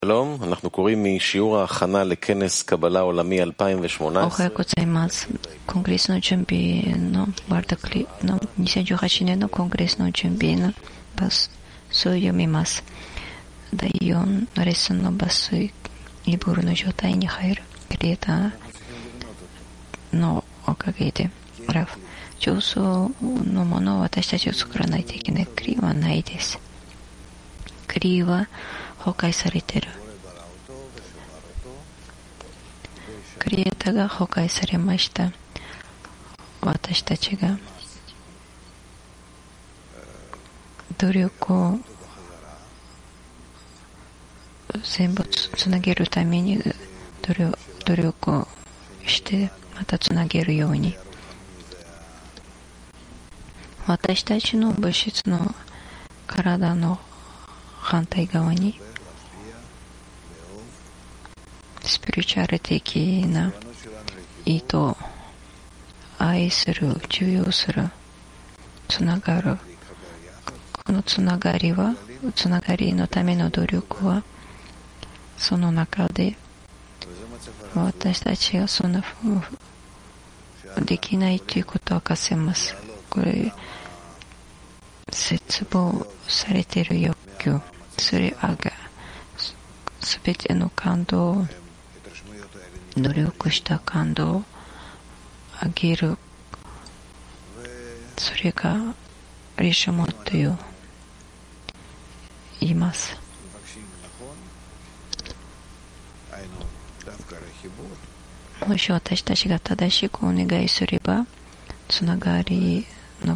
שלום, אנחנו קוראים משיעור ההכנה לכנס קבלה עולמי 2018. おはようございます。コングレスの準備のワールドクリの2018年のコングレスの準備のバスを読みます。第4のレッスンのバスイボールの状態に入るクリエイターのおかげでラフ上層のものを私たちを作らないといけない。クリはないです。クリは崩壊されている。クリエイターが崩壊されました。私たちが努力を全部つなげるために努力をしてまたつなげるように、私たちの物質の体の反対側にスピリチュアル的な意図、愛する、重要する、つながる。このつながりのための努力は、その中で私たちがそんなできないということを明かせます。これ絶望されている欲求、それがすべての感動、努力した感動をあげる、それがリシュモと言います。もし私たちが正しくお願いすれば、つながりの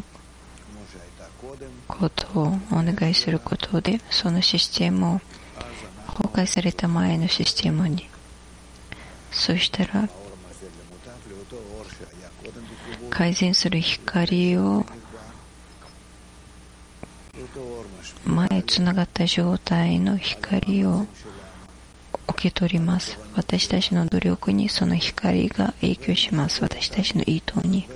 ことをお願いすることで、そのシステムを崩壊された前のシステムに、そしたら改善する光を前つながった状態の光を受け取ります。私たちの努力にその光が影響します。私たちの意図に。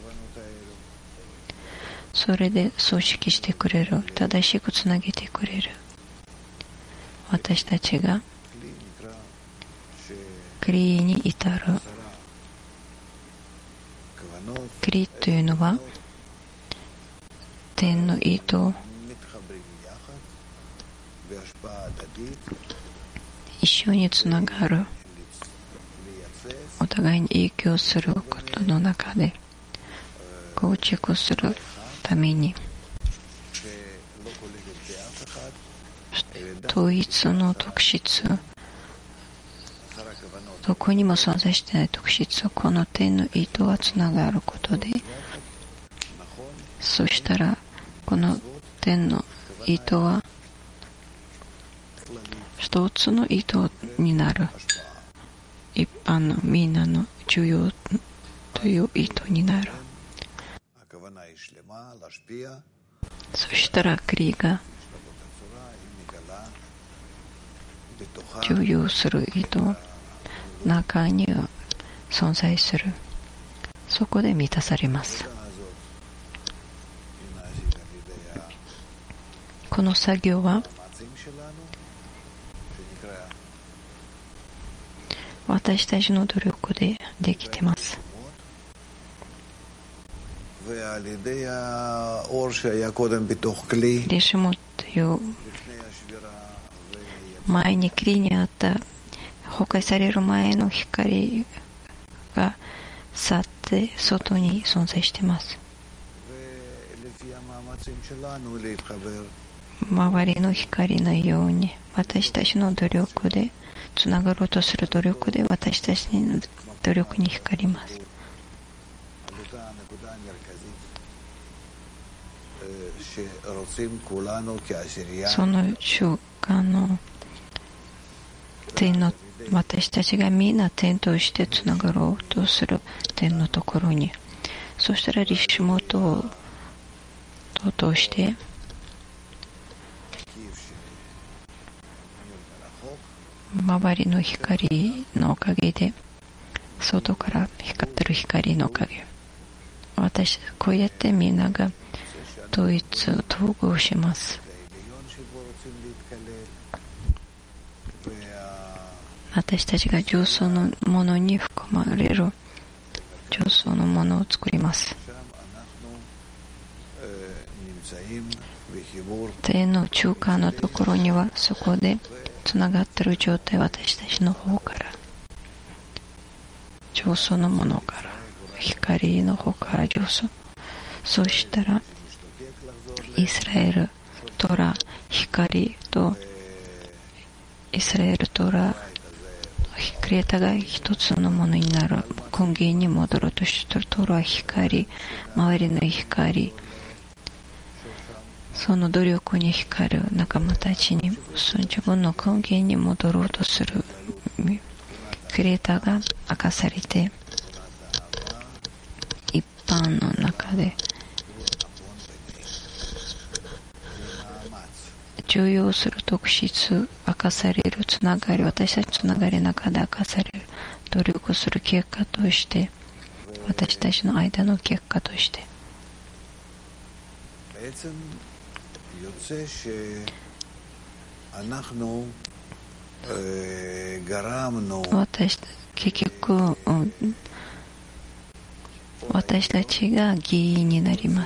それで組織してくれる。正しくつなげてくれる。私たちがクリに至る。クリというのは天の意図、一緒につながる、お互いに影響することの中で構築するために、統一の特質、どこにも存在していない特質、この天の意図がつながることで、そしたらこの天の意図は一つの意図になる。一般のみんなの重要という意図になる。そしたらクリが重要する意図中には存在する。そこで満たされます。この作業は私たちの努力でできています。リシュモという前にクリにあった崩壊される前の光が去って外に存在しています。周りの光のように私たちの努力でつながろうとする努力で私たちの努力に光ります。その瞬間の点の私たちがみんな点としてつながろうとする点のところに、そしたらリシュモトを通して周りの光のおかげで、外から光ってる光のおかげ、こうやってみんなが統合します。 私たちが重層のものに含まれる重層のものを作ります。天の中間のところには、そこでつながっている状態、私たちの方から上層のものから光の方から上層、そうしたらイスラエルトラ光とイスラエルトラクリエイターが一つのものになる、根源に戻るとしてトラ光、周りの光、その努力に光る仲間たちに、その自分の根源に戻ろうとするクリエイターが明かされて、一般の中で重要する特質、明かされるつながり、私たちつながりの中で明かされる努力する結果として、私たちの間の結果として、結局、私たちが原因になります。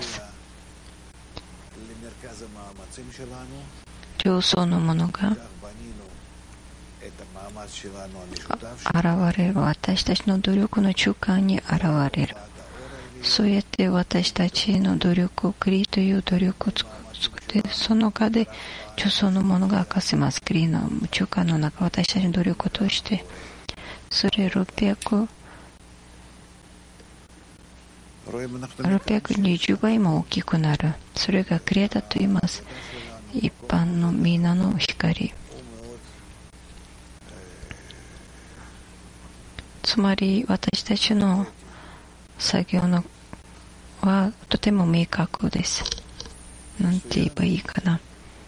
上層のものが現れる、私たちの努力の中間に現れる。そうやって私たちの努力を、クリという努力を作って、その中で上層のものが明かせます。クリの中間の中、私たちの努力を通して、それ620倍も大きくなる。それがクリエイターと言います。一般のみんなの光。つまり私たちの作業のはとても明確です。なんて言えばいいかな。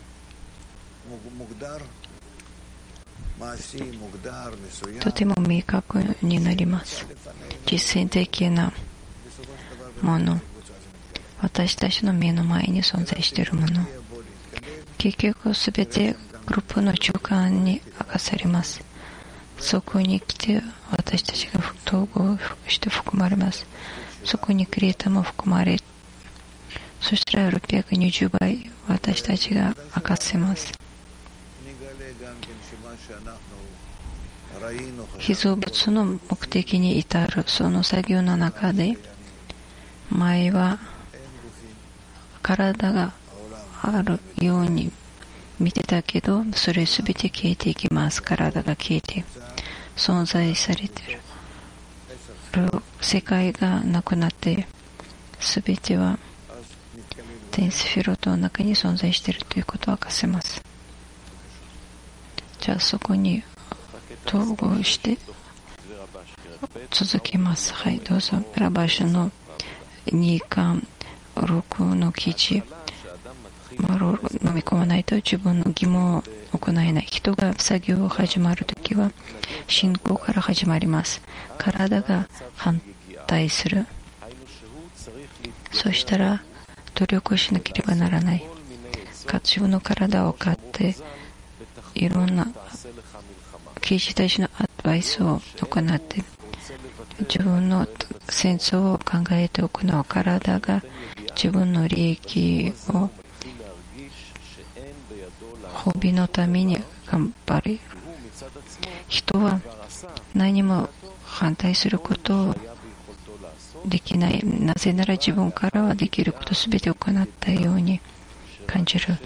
とても明確になります。実践的なもの、私たちの目の前に存在しているもの、結局すべてグループの中間に明かされます。そこに来て私たちが統合して含まれます。そこにクリエイターも含まれ、そしたら620倍私たちが明かせます。被造物の目的に至るその作業の中で、前は体があるように見てたけど、それすべて消えていきます。体が消えて存在されている世界がなくなって、すべては天スフィロトの中に存在しているということを明かせます。じゃあそこに統合して続けます。はい、どうぞ。ラバシュの2巻6の記事、飲み込まないと自分の義務を行えない。人が作業を始まるときは信仰から始まります。体が反対する。そしたら努力をしなければならない。自分の体を買っていろんな刑事たちのアドバイスを行って、自分の戦争を考えておくのは、体が自分の利益を褒美のために頑張る。人は何も反対することをできない。なぜなら自分からはできることすべて行ったように感じる。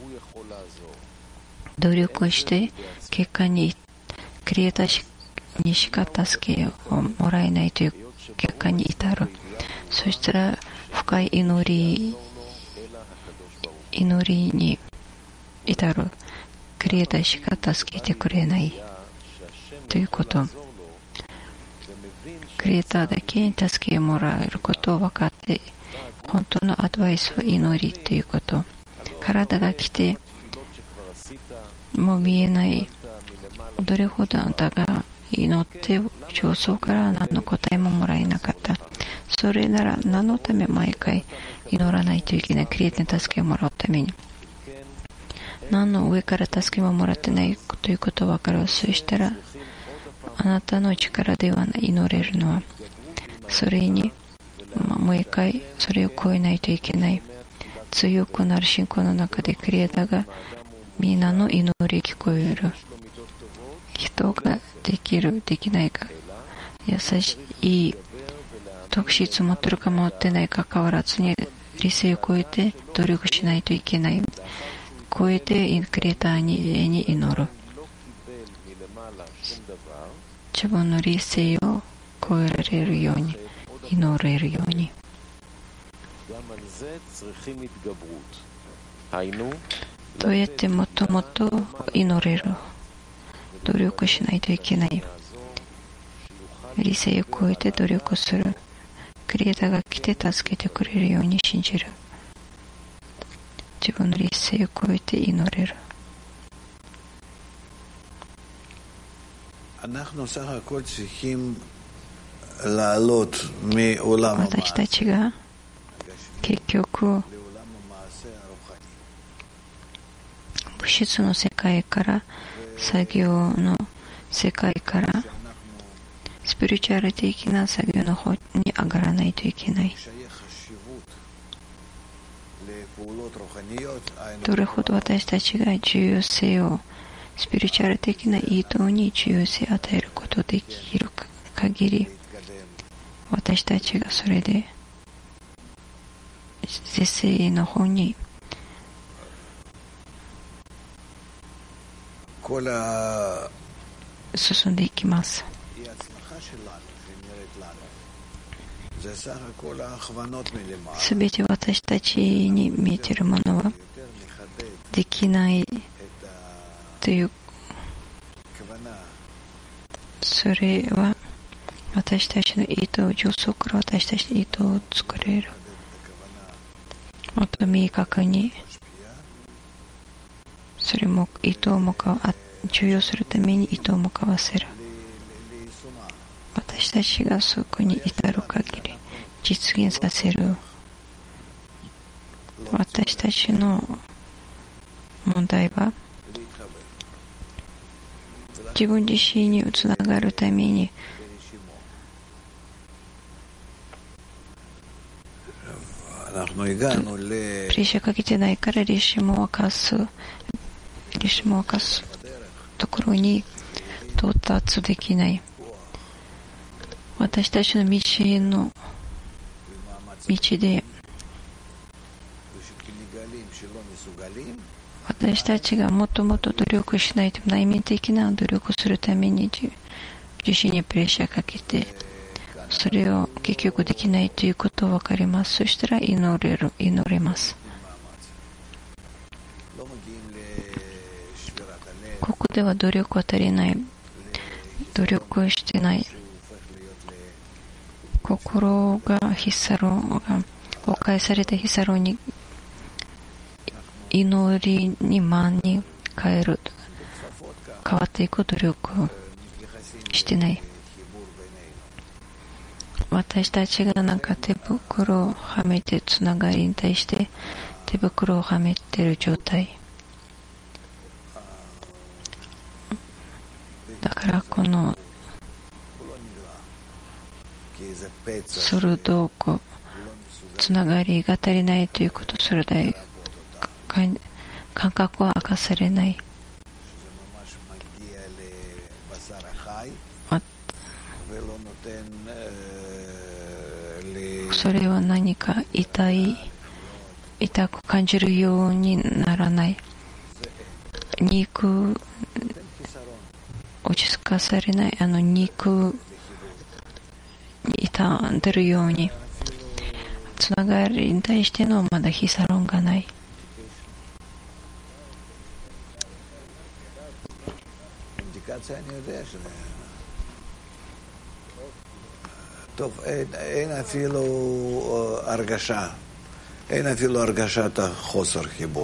努力をして結果にクリエイターにしか助けをもらえないという結果に至る。そしたら深い祈りに至る。クリエイターしか助けてくれないということ。クリエイターだけに助けをもらえることを分かって、本当のアドバイスを祈りということ。体が来てもう見えない。どれほどあなたが祈って上層から何の答えももらえなかった。それなら何のため毎回祈らないといけない。クリエイターに助けをもらうために。何の上から助けももらってないということを分かる。そうしたらあなたの力ではない祈れるのは、それに、もう一回それを超えないといけない。強くなる信仰の中でクリエイターが皆の祈り聞こえる。人ができるできないか、優しい特質を持っているか持ってないか変わらずに、理性を超えて努力しないといけない。超えてクリエイターに祈る。自分の理性を超えられるように、祈れるように。どうやってもっともっと祈れる。努力しないといけない。理性を超えて努力する。クリエイターが来て助けてくれるように信じる。自分の理性を超えて祈れる。私たちが結局物質の世界から作業の世界からスピリチュアル的な作業の方に上がらないといけない。どれほど私たちが重要性をスピリチュアル的な意図に重要性を与えることできる限り、私たちがそれで是正の方に進んでいきます。すべて私たちに見えているものはできないという、それは私たちの意図を上層から私たちの意図を作れる。もっと明確にそれも意図を重要するために意図を向かわせる。私たちがそこに至る限り実現させる。私たちの問題は自分自身につながるためにプレッシャーかけてないからリシモを沸かすところに到達できない。私たちの道で私たちがもっともっと努力しないと、内面的な努力をするために自身にプレッシャーかけて、それを結局できないということが分かります。そしたら祈れます。ここでは努力は足りない。努力をしてない。心がヒサロンが崩壊されたヒサロンに祈りに満に変わっていく努力をしてない。私たちが手袋をはめてつながりに対して手袋をはめている状態だから、この鋭くつながりが足りないということ、鋭い感覚は明かされない。それは何か痛く感じるようにならない。肉落ち着かされない。肉に傷んでるように、つながりに対してのまだヒサロンがない。 אין אפילו הרגשת החוסר חיבור.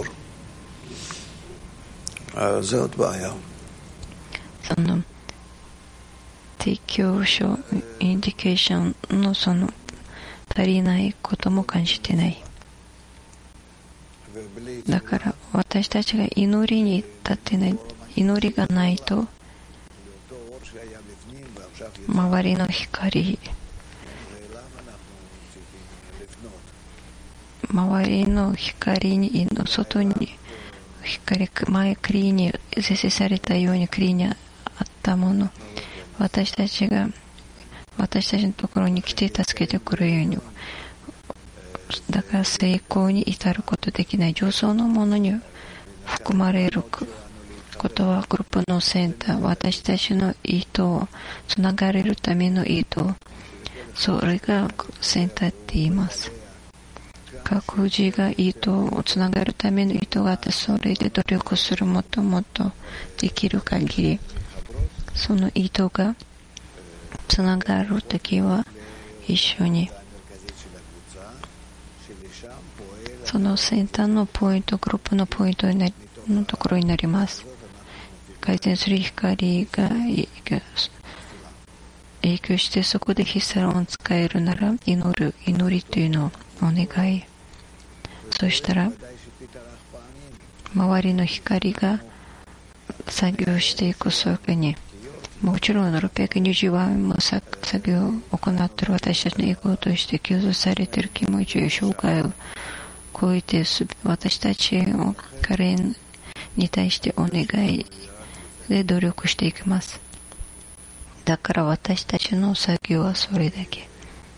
זה עוד בעיה. その提供書インディケーションのその足りないことも感じてない。だから私たちが祈りに立ってない、祈りがないと周りの光、周りの光の外に光、前クリーに是正されたようにクリーにあったもの、私たちのところに来て助けてくるように、だから成功に至ることできない上層のものに含まれることはグループのセンター、私たちの意図をつながれるための意図、それがセンターって言います。各自が意図をつながるための意図があって、それで努力するもっともっとできる限り、その意図がつながるときは一緒にその先端のポイント、グループのポイントのところになります。回転する光が影響して、そこでヒサロンを使えるなら祈りというのをお願い。そしたら周りの光が作業していくそこに、もちろん620話も作業を行っている私たちのエゴとして共有されている気持ちや障害を超えて、私たちを彼に対してお願いで努力していきます。だから私たちの作業はそれだけ。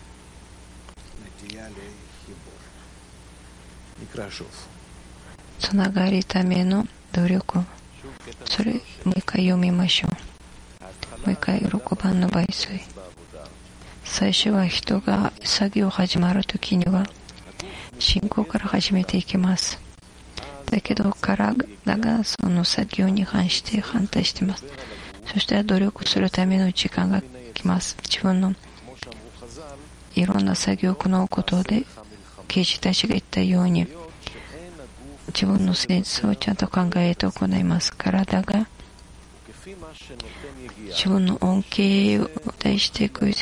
つながりための努力、それもう一回読みましょう。もう一回6番の倍数。最初は人が作業始まるときには信仰から始めていきます。だけど体がその作業に反対しています。そして努力するための時間が来ます。自分のいろんな作業を行うことで、刑事たちが言ったように自分の戦争をちゃんと考えて行います。体が自分の恩恵を対してくる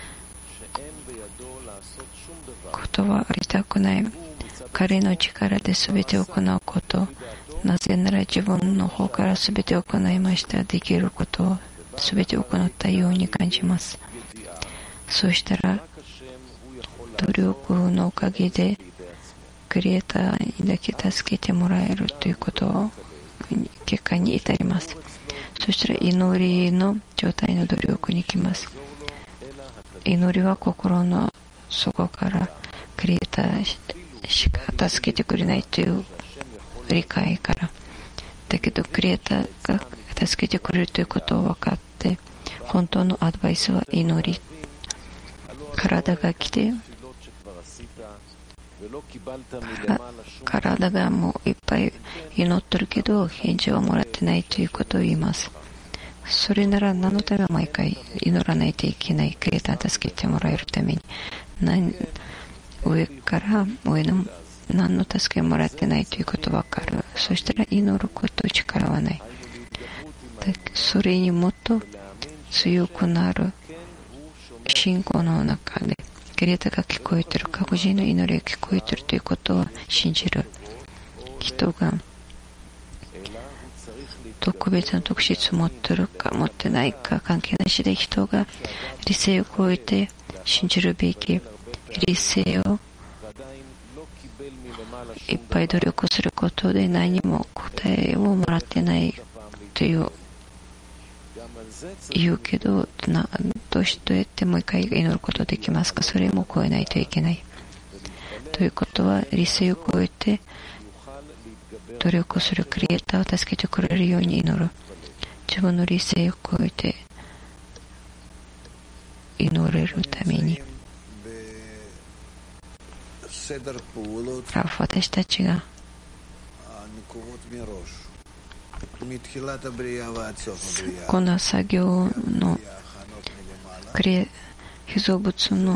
ことはありたくない。彼の力で全てを行うこと、なぜなら自分の方から全てを行いました。できることを全て行ったように感じます。そうしたら努力のおかげでクリエイターにだけ助けてもらえるということを結果に至ります。そしたら祈りの状態の努力に来ます。祈りは心の底からクリエイターしか助けてくれないという理解から、だけどクリエイターが助けてくれるということを分かって、本当のアドバイスは祈り。体が来て体がもういっぱい祈ってるけど返事はもらってないということを言います。それなら何のため毎回祈らないといけない。クリエイターを助けてもらえるために上から上の何の助けをもらってないということが分かる。そしたら祈ること力はない。それにもっと強くなる信仰の中でクリエイターが聞こえている、各自の祈りが聞こえているということを信じる人が特別な特質を持っているか持ってないか関係なしで、人が理性を超えて信じるべき理性をいっぱい努力することで何も答えをもらってないという言うけど、どうやってもう一回祈ることできますか。それも超えないといけない。ということは理性を超えて努力するクリエイターを助けてくれるように祈る。自分の理性を超えて祈れるために、私たちがこの作業の被造物の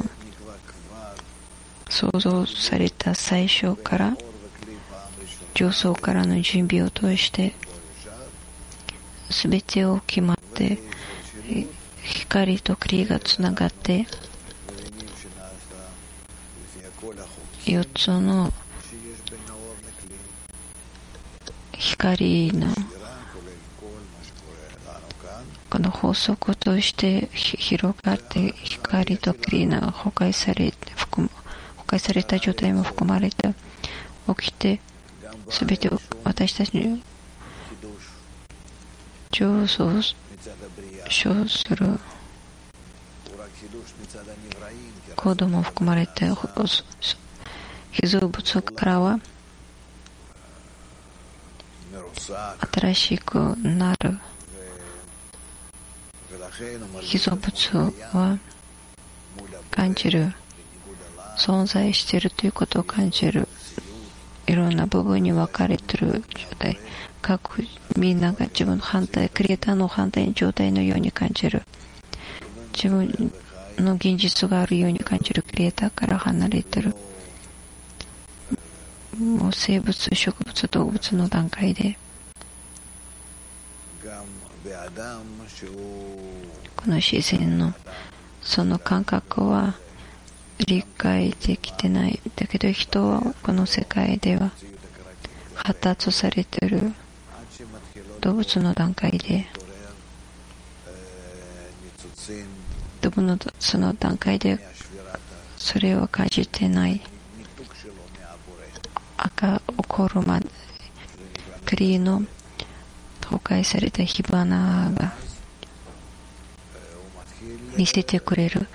創造された最初から上層からの準備を通して全てを決まって光とクリがつながって4つの光のこの法則として広がって光と霧が崩壊された状態も含まれて起きて、すべて私たちに上層する行動も含まれて、被造物からは新しくなる被造物は感じる、存在しているということを感じる。いろんな部分に分かれている状態、みんなが自分の反対、クリエイターの反対状態のように感じる。自分の現実があるように感じる。クリエイターから離れている。もう生物、植物、動物の段階でこの自然のその感覚は理解できてない。だけど人はこの世界では発達されている動物の段階で、動物の段階でそれを感じてない。起こるまで栗の崩壊された火花が見せてくれる。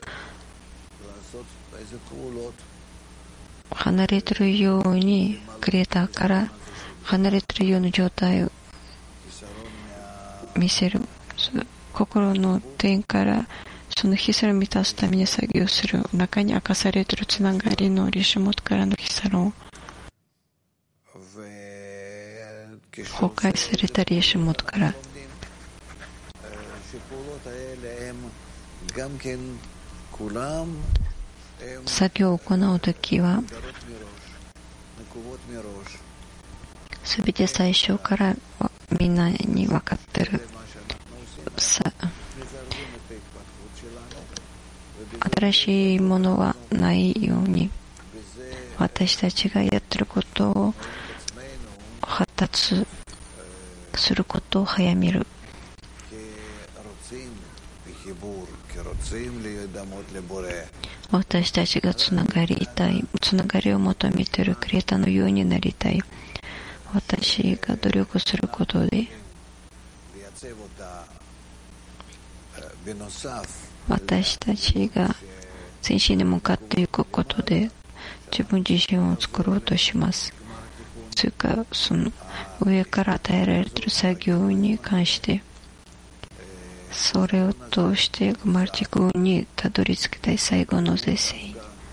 離れているように、クリエイターから離れているような状態を見せる。心の点からそのヒサロンを満たすために作業する。中に明かされているつながりのリシュモトからのヒサロン、崩壊されたリシュモトから作業を行うときはすべて最初からみんなに分かってる。新しいものはないように、私たちがやってることを発達することを早める。私たちがつながりたい、つながりを求めているクリエイターのようになりたい。私が努力することで私たちが前進に向かっていくことで自分自身を作ろうとします。それからその上から与えられている作業に関してそれを通してマルチ君にたどり着きたい最後の是正。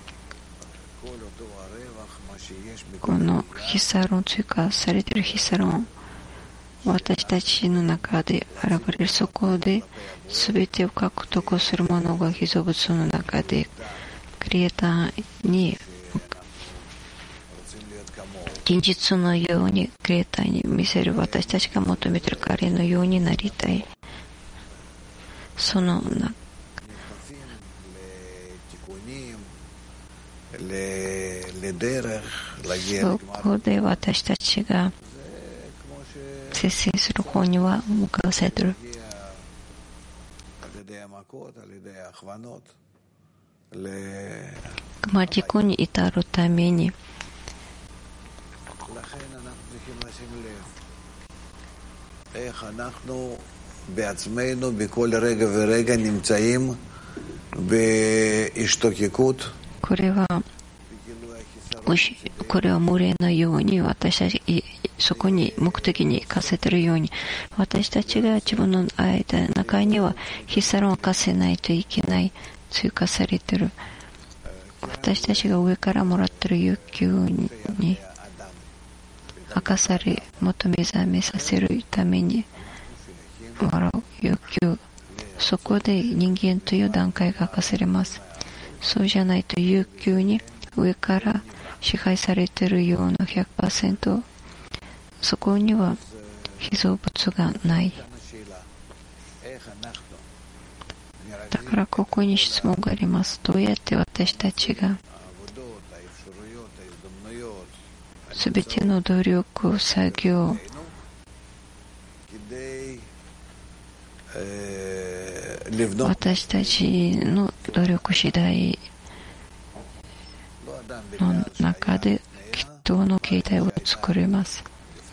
このヒサロン、追加されているヒサロン、私たちの中で現れる、そこで全てを獲得するものが被造物の中でクリエイターに現実のようにクリエイターに見せる。私たちが求めている彼のようになりたい。そのそこで私たちが節制する方には向かわせている。マジコに至るために בעצמנו בכל רגע ורגע נמצאים בהשתוקקות. これは群れのように私たちそこに目的に行かせているように、私たちが自分の中にはヒサロンを課せないといけない、追加されている。私たちが上からもらっている欲求に明かされ、求め覚めさせるためにもらう欲求、そこで人間という段階が明かされます。そうじゃないと欲求に上から支配されているような 100%、 そこには被造物がない。だからここに質問があります。どうやって私たちがすべての努力、作業私たちの努力次第の中で人の形態を作れます。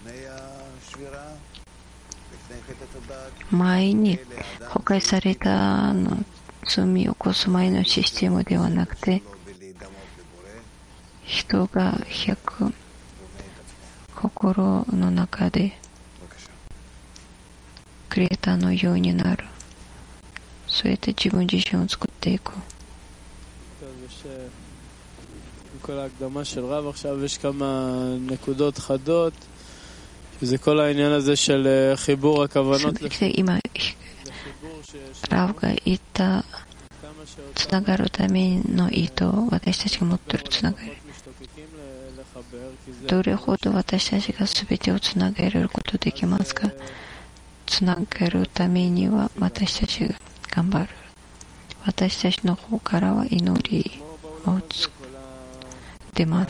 前に崩壊された罪を起こす前のシステムではなくて、人が100心の中でクリエイターのようになる。そうやって自分自身を作っていく。 כל ההקדמה של רב עכשיו יש כמה נקודות חדות, שזה כל העניין הזה של חיבור הכוונות 今ラブが言ったつながるための意図、私たちが持っているつながり、どれほど私たちが全てをつなげることできますか。つなげるためには私たちが頑張る。私たちの方からは祈りを出ます。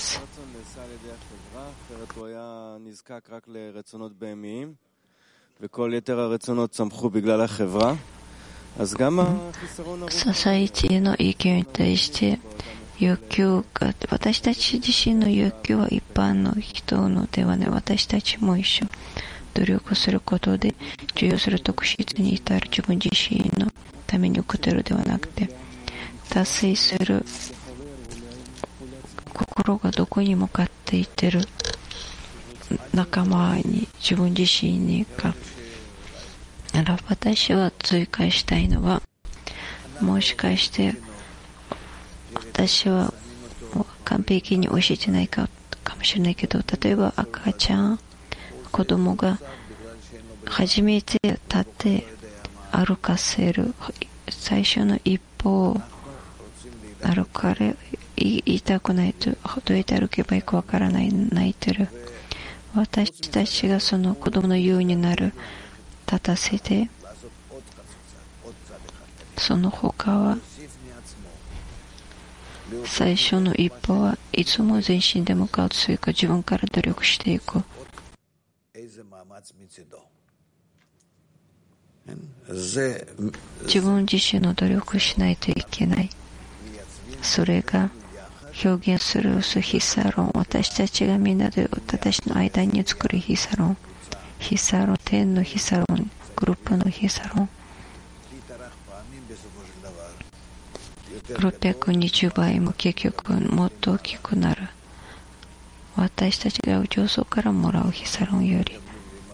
ソサイティの意見に対して欲求が、私たち自身の欲求は一般の人のではない。私たちも一緒努力することで重要する特質に至る自分自身のために送っているではなくて、達成する心がどこに向かっていってる仲間に、自分自身にか。私は追加したいのは、もしかして私は完璧に教えてないかもしれないけど、例えば赤ちゃん、子供が初めて立って歩かせる最初の一歩を歩かれ、言いたくないと、どうやって歩けばいいかわからない、泣いてる。私たちがその子供のようになる、立たせて、その他は最初の一歩はいつも全身で向かうというか、自分から努力していく。自分自身の努力しないといけない。それが表現するヒサロン、私たちがみんなで私の間に作るヒサロン、天のヒサロン、グループのヒサロン、620倍も結局もっと大きくなる。私たちが上層からもらうヒサロンより、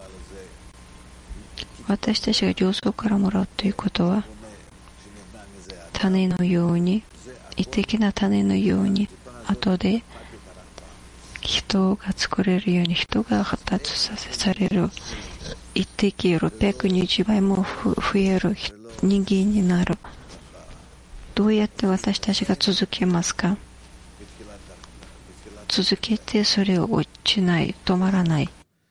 私たちが上層からもらうということは、種のように、異的な種のように、後で人が作れるように、人が発達される、一滴620倍も増える人間になる。どうやって私たちが続けますか。続けてそれを落ちない、止まらない。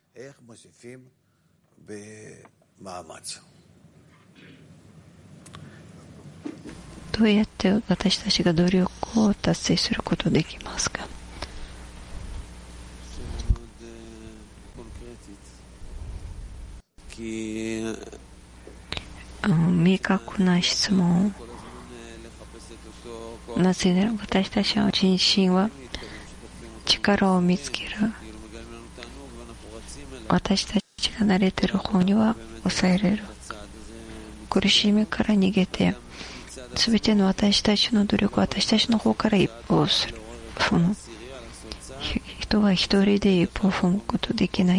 どうやって私たちが努力を達成することできますか。明確な質問。なぜなら私たちの人身は力を見つける。私たちが慣れている方には抑えれる。苦しみから逃げて、すべての私たちの努力、私たちの方から一歩を踏む。人は一人で一歩を踏むことできない。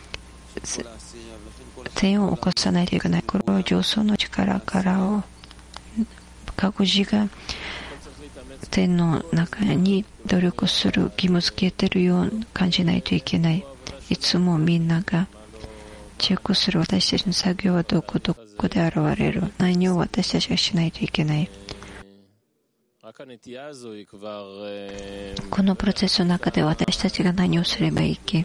善を起こさないといけない。これは上層の力からを、各自が天の中に努力する義務付けているように感じないといけない。いつもみんながチェックする私たちの作業はどこで現れる。何を私たちがしないといけない。このプロセスの中で私たちが何をすればいいか。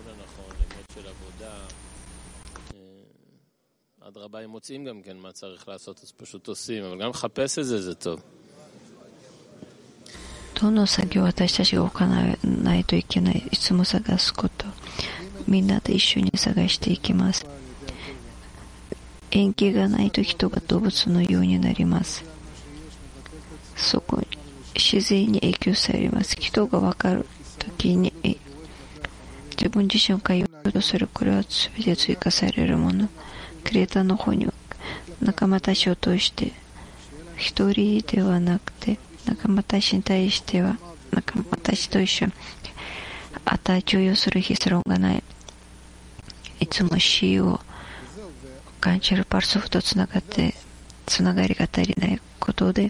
אדרבה הם מוצאים גם כן מה צריך לעשות, אז פשוט עושים, אבל גם לחפש את זה, זה טוב. どの作業を私たちが行わないといけない。いつも探すこと。みんなで一緒に探していきます。 縁起がないと人が動物のようになります。そこに自然に影響されます。人が分かるときに自分自身を変えようとする。これは全て追加されるもの。クリエイターの方には仲間たちを通して一人ではなくて仲間たちに対しては仲間たちと一緒に重要する必要がない。いつも死を感じるパルソフとつながりが足りないことで、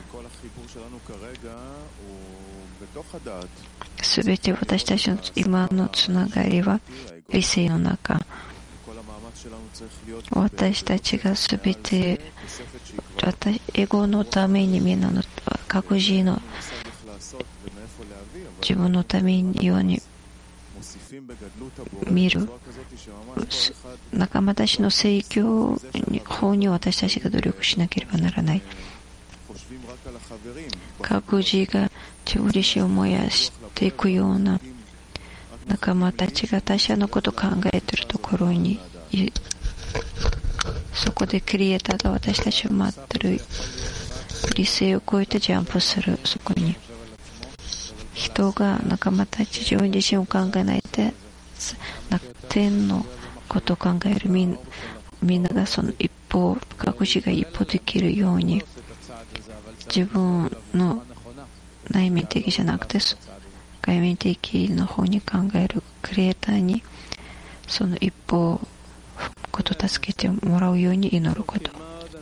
すべて私たちの今のつながりは理性の中。私たちがすべてエゴのためにみんなの各自の自分のためにように見る仲間たちの成長法に私たちが努力しなければならない。各自が自分自身を燃やしていくような仲間たちが他者のことを考えているところに、そこでクリエイターが私たちを待っている。理性を超えてジャンプする。そこに人が仲間たち自分自身を考えないで天のことを考える。みんながその一歩、各自が一歩できるように、自分の内面的じゃなくて外面的の方に考えるクリエイターにその一歩をこと助けてもらうように祈ること。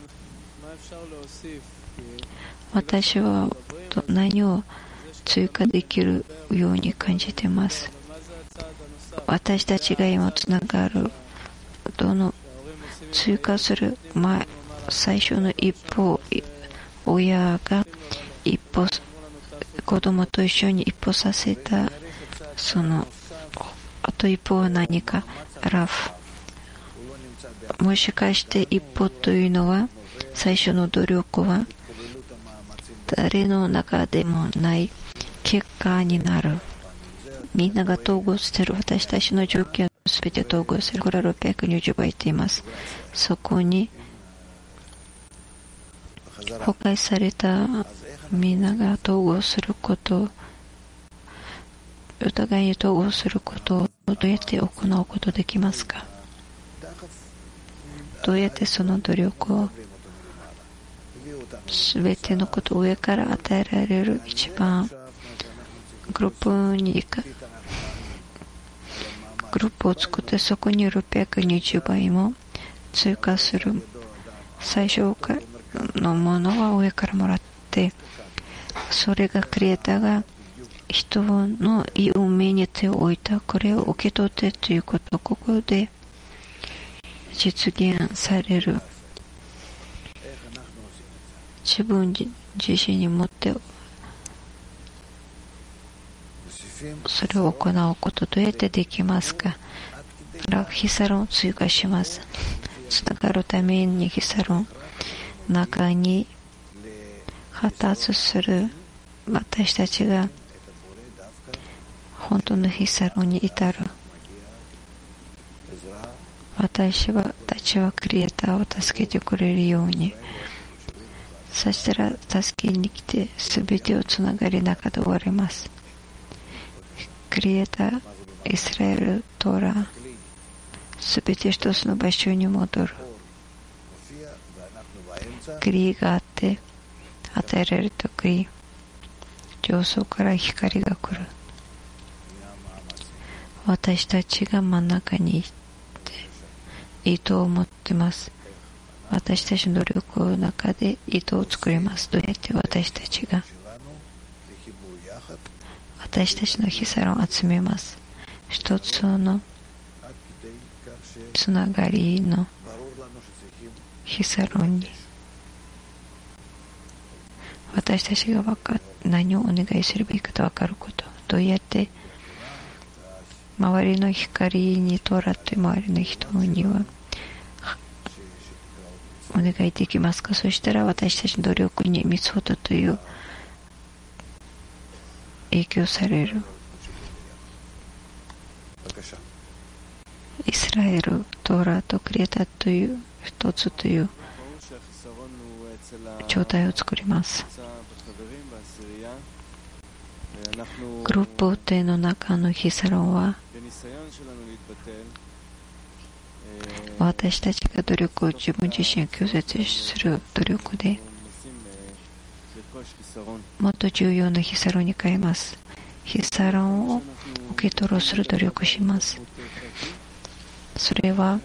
私は何を追加できるように感じています。私たちが今つながるどの追加する最初の一歩、親が一歩子供と一緒に一歩させたそのあと一歩は何かラフ。もしかして一歩というのは最初の努力は誰の中でもない結果になる。みんなが統合している私たちの条件をすべて統合する。これは620倍と言います。そこに崩壊されたみんなが統合すること、お互いに統合することをどうやって行うことできますか。どうやってその努力をすべてのことを上から与えられる一番グループを作って、そこに620倍も追加する。最初のものは上からもらって、それがクリエイターが人のいい運命に手を置いた。これを受け取ってということ、ここで実現される。自分自身に持ってそれを行うこと、どうやってできますか。ヒサロンを追加します。つながるためにヒサロン中に発達する私たちが本当のヒサロンに至る。私たちはクリエイターを助けてくれるように、そしたら助けに来て全てをつながり中で終わります。クリエイター、イスラエル、トーラ、全て一つの場所に戻る。クリがあって与えられたクリ、上層から光が来る。私たちが真ん中にいて意図を持ってます。私たちの努力の中で意図を作ります。どうやって私たちのヒサロンを集めます。一つのつながりのヒサロンに私たちが何をお願いすればいいかと分かること、どうやって周りの光にとらって周りの人にはお願いできますか。そしたら私たちの努力にミツホトという影響される。イスラエル、トーラとクリエイターという一つという状態を作ります。グループ体の中のヒサロンは、私たちが努力を自分自身を拒絶する努力でもっと重要なヒサロンに変えます。ヒサロンを受け取ろうする努力をします。それは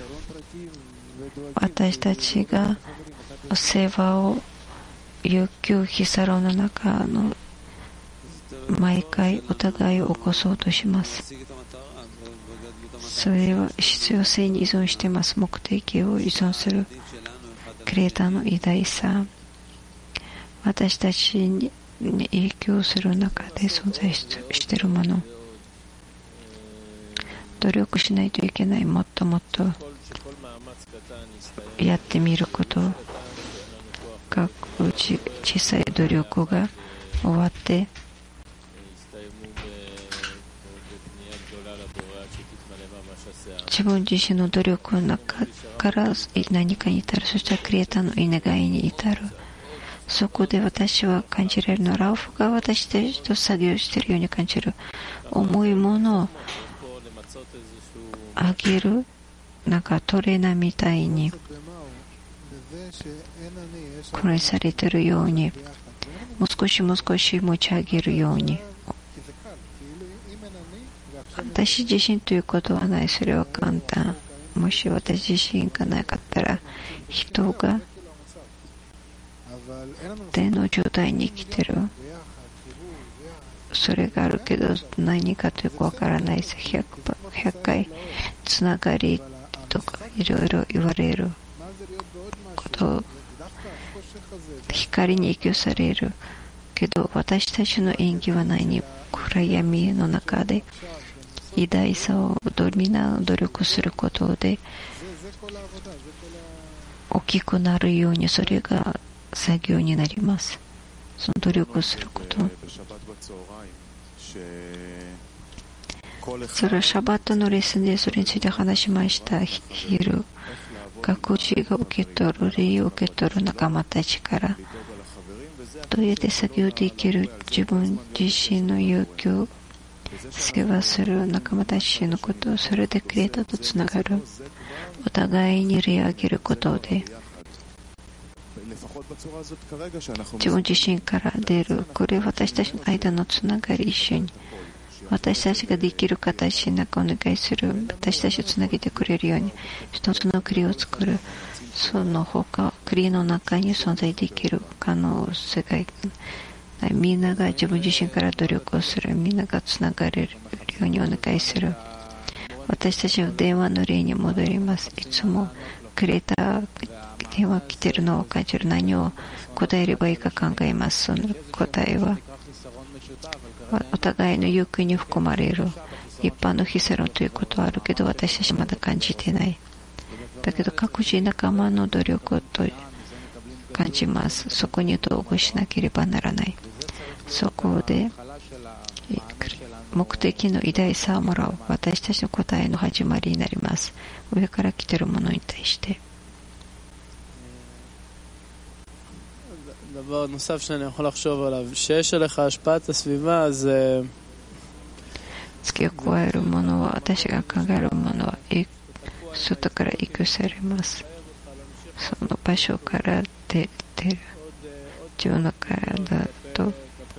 私たちが世話を要求ヒサロンの中の毎回お互いを起こそうとします。それは必要性に依存しています。目的を依存するクリエイターの偉大さ、私たちに影響する中で存在しているもの、努力しないといけない、もっともっとやってみること、各小さい努力が終わって自分自身の努力の中から何かに至る、そしてクリエイターの願いに至る。そこで私は感じられるのは、ラウフが私たちと作業しているように感じる。重いものをあげる、なんかトレーナーみたいにこれされているように、もう少しもう少し持ち上げるように。私自身ということはない。それは簡単。もし私自身がなかったら、人が手の状態に生きてる。それがあるけど何かというかわからないです。100回つながりとかいろいろ言われることを、光に影響されるけど、私たちの演技は何、暗闇の中で偉大さをみんな努力することで大きくなるように、それが作業になります。その努力をすること、それはシャバットのレッスンでそれについて話しました。昼各自が受け取る、礼を受け取る仲間たちからどうやって作業できる、自分自身の要求、世話する仲間たちのこと、それでクリエイターとつながる、お互いに礼をあげることで自分自身から出る、これは私たちの間のつながり、一緒に私たちができる形にお願いする、私たちをつなげてくれるように一つの国を作る。その他国の中に存在できる可能性が、みんなが自分自身から努力をする、みんながつながれるようにお願いする。私たちは電話の例に戻ります。いつもクリエイター電話来てるのを感じる。何を答えればいいか考えます。その答えはお互いの欲求に含まれる。一般のヒサロンということはあるけど、私たちまだ感じてない。だけど各自仲間の努力と感じます。そこに同行しなければならない。そこで目的の偉大さをもらう、私たちの答えの始まりになります。上から来ているものに対して。 דבר נוסף שאני יכול לחשוב עליו, שיש עליך השפעת הסביבה, אז 付け加えるものは、私が考えるものは外から影響されます。その場所から出る自分の体と、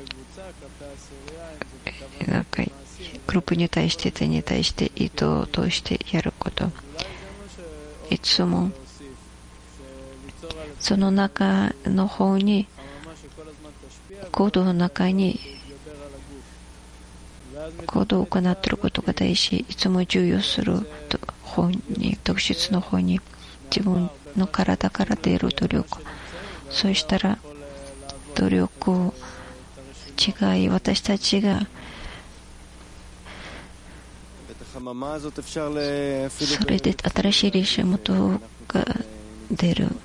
なんかグループに対して手に対して意図を通してやること、いつもその中の方に、行動の中に行動を行っていることが大事。いつも重要する方に、特質の方に自分の体から出る努力、そうしたら努力を違い、私たちがそれで新しい練習元が出る。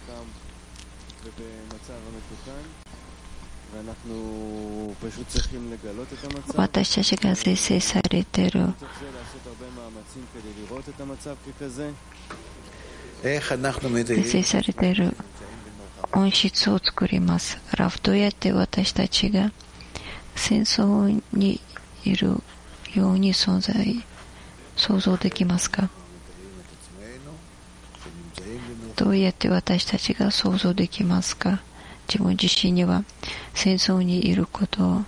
私たちが是正されている形成されている温室を作ります。どうやって私たちが戦争にいるように想像できますか？どうやって私たちが想像できますか？自分自身には戦争にいることを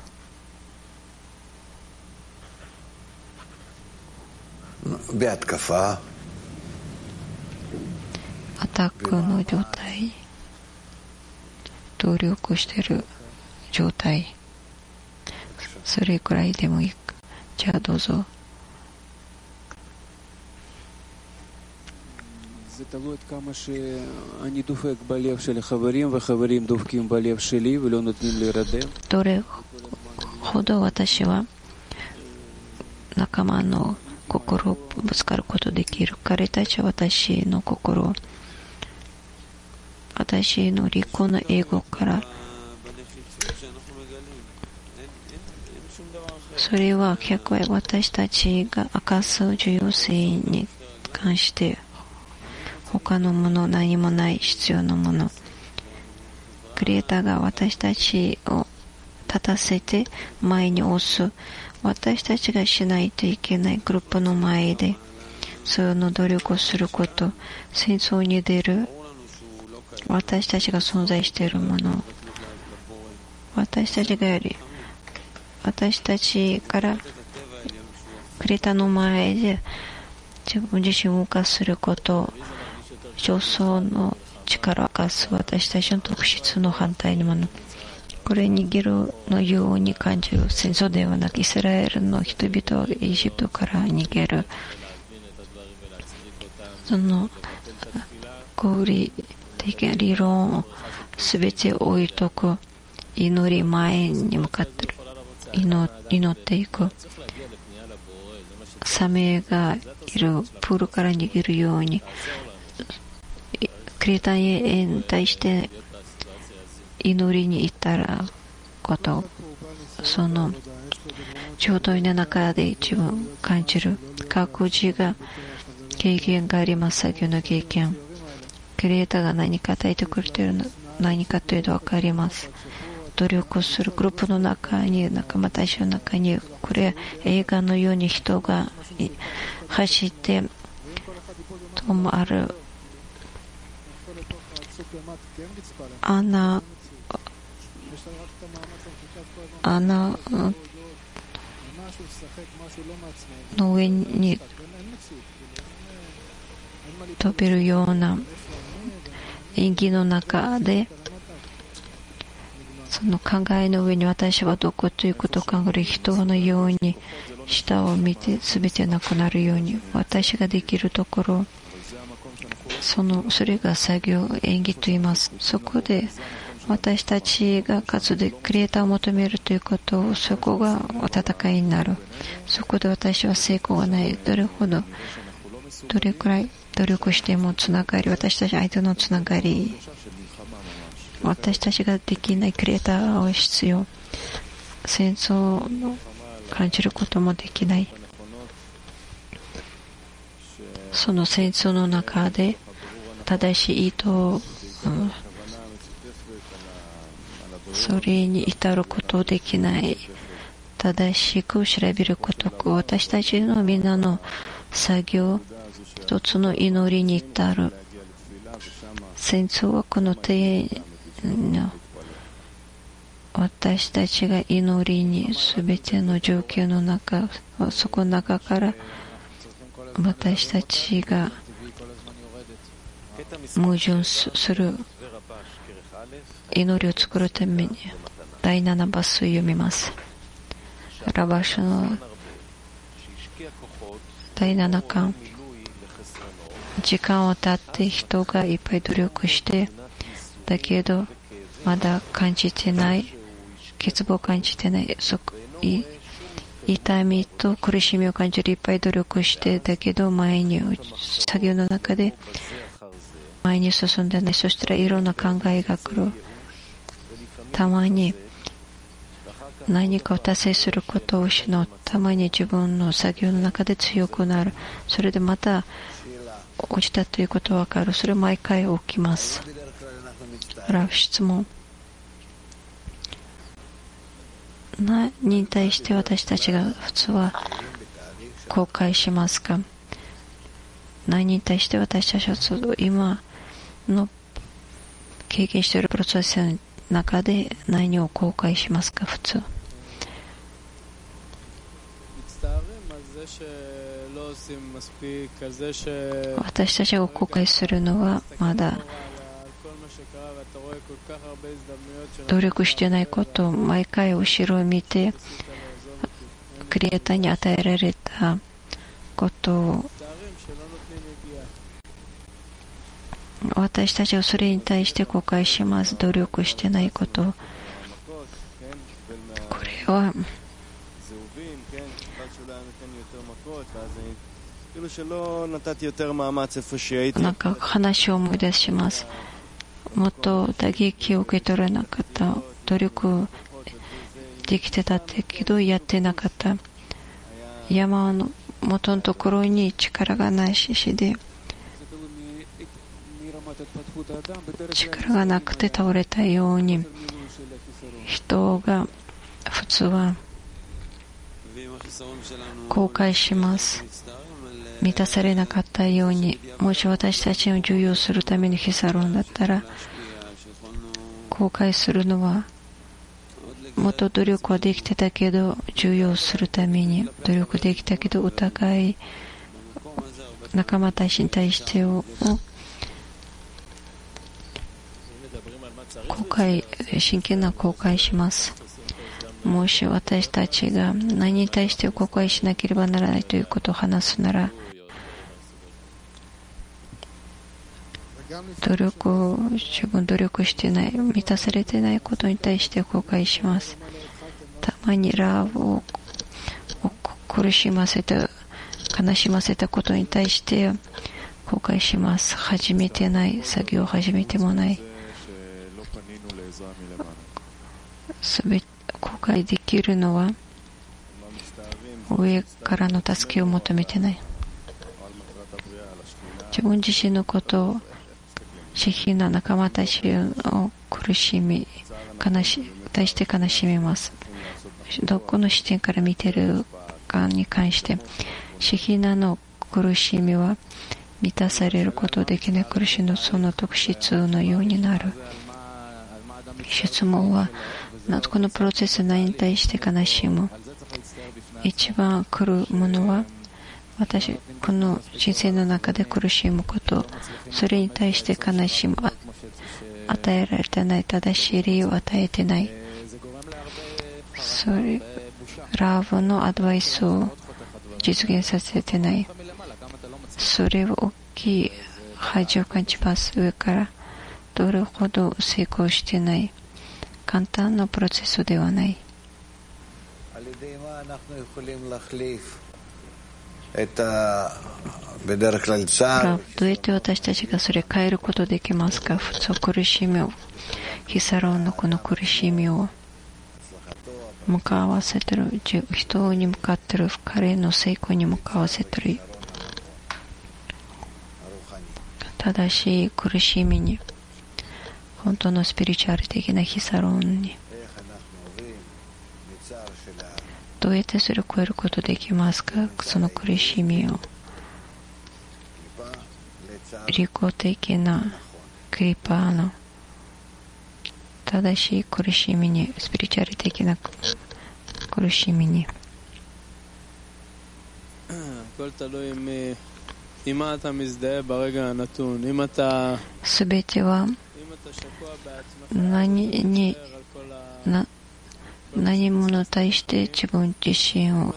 アタックの状態、協力している状態、それくらいでもいいか。じゃあどうぞ。 זה תלוי עד כמה שאני דופק בלב של חברים וחברים דופקים בלב שלי ולא נותנים להירדם. どれほど私は仲間の心をぶつかることできる。彼たちは私の心、私の利己の英語からそれは100倍私たちが明かす重要性に関して他のもの、何もない必要なもの、クリエイターが私たちを立たせて前に押す、私たちがしないといけないグループの前でその努力をすること、戦争に出る私たちが存在しているもの、私たちが私たちからクリエイターの前で自分自身を動かすること、上層の力を明かす私たちの特質の反対のもの、これ逃げるのように感じる戦争ではなく、イスラエルの人々はエジプトから逃げる、その合理的な理論を全て置いとく、祈り前に向かって祈っていく、サメがいるプールから逃げるようにクリエイターに対して祈りに至ること、その状態の中で一番感じる。各自が経験があります。作業の経験、クリエイターが何か与えてくれているの何かというと分かります。努力するグループの中に、仲間たちの中に、これ映画のように人が走って止まる穴の上に飛べるような演技の中で、その考えの上に私はどこということを考える人のように下を見て全てなくなるように、私ができるところ、それが作業演技と言います。そこで私たちが活動でクリエイターを求めるということを、そこが戦いになる。そこで私は成功がない。どれくらい努力してもつながり、私たち相手のつながり、私たちができないクリエイターを必要。戦争を感じることもできない。その戦争の中で正しい意図を、それに至ることできない。正しく調べること、私たちのみんなの作業、一つの祈りに至る。戦争はこの手の私たちが祈りに全ての状況の中、そこの中から私たちが矛盾する祈りを作るために第7バスを読みます。ラバシュの第7巻、時間を経って人がいっぱい努力してだけどまだ感じてない、欠乏を感じてない、痛みと苦しみを感じる、いっぱい努力してだけど前に作業の中で前に進んでない。そしたらいろんな考えが来る。たまに何かを達成することを失う。たまに自分の作業の中で強くなる。それでまた落ちたということは分かる。それ毎回起きます。ラフ質問。何に対して私たちが普通は後悔しますか？何に対して私たちは今の経験しているプロセスの中で何を後悔しますか？普通。私たちが後悔するのはまだ努力してないこと、毎回後ろを見てクリエイターに与えられたことを私たちはそれに対して後悔します。努力してないこと。これはなんか話を思い出します。もっと打撃を受け取れなかった。努力できてたってけどやってなかった。山の元のところに力がないしで力がなくて倒れたように人が普通は後悔します。満たされなかったように、もし私たちを重要するためにヒサロンだったら後悔するのはもっと努力はできてたけど重要するために努力できたけどお互い仲間たちに対して後悔、真剣な後悔します。もし私たちが何に対して後悔しなければならないということを話すなら、自分努力してない、満たされてないことに対して後悔します。たまにラブを苦しませた、悲しませたことに対して後悔します。始めてない、作業を始めてもない。すべて後悔できるのは上からの助けを求めてない。自分自身のことを慈悲な仲間たちを苦しみ対して悲しみます。どこの視点から見ているかに関して慈悲なの苦しみは満たされることできない苦しみのその特質のようになる。質問はこのプロセス何に対して悲しむ？一番来るものはこの人生の中で苦しむこと、それに対して悲しむ、与えられてない正しい理由を与えてない、それラブのアドバイスを実現させてない、それを大きい恥を感じます。上からどれほど成功してない、簡単なプロセスではない。どうやって私たちがそれを変えることできますか？普通苦しみを、ヒサロンのこの苦しみを向かわせてる、人に向かってる、彼の成功に向かわせてる、正しい苦しみに、本当のスピリチュアル的なヒサロンにどうやってそれを超えることできますか？その苦しみを利己的なクリパーの正しい苦しみに、スピリチュアル的な苦しみに、すべては何者に対して自分自身を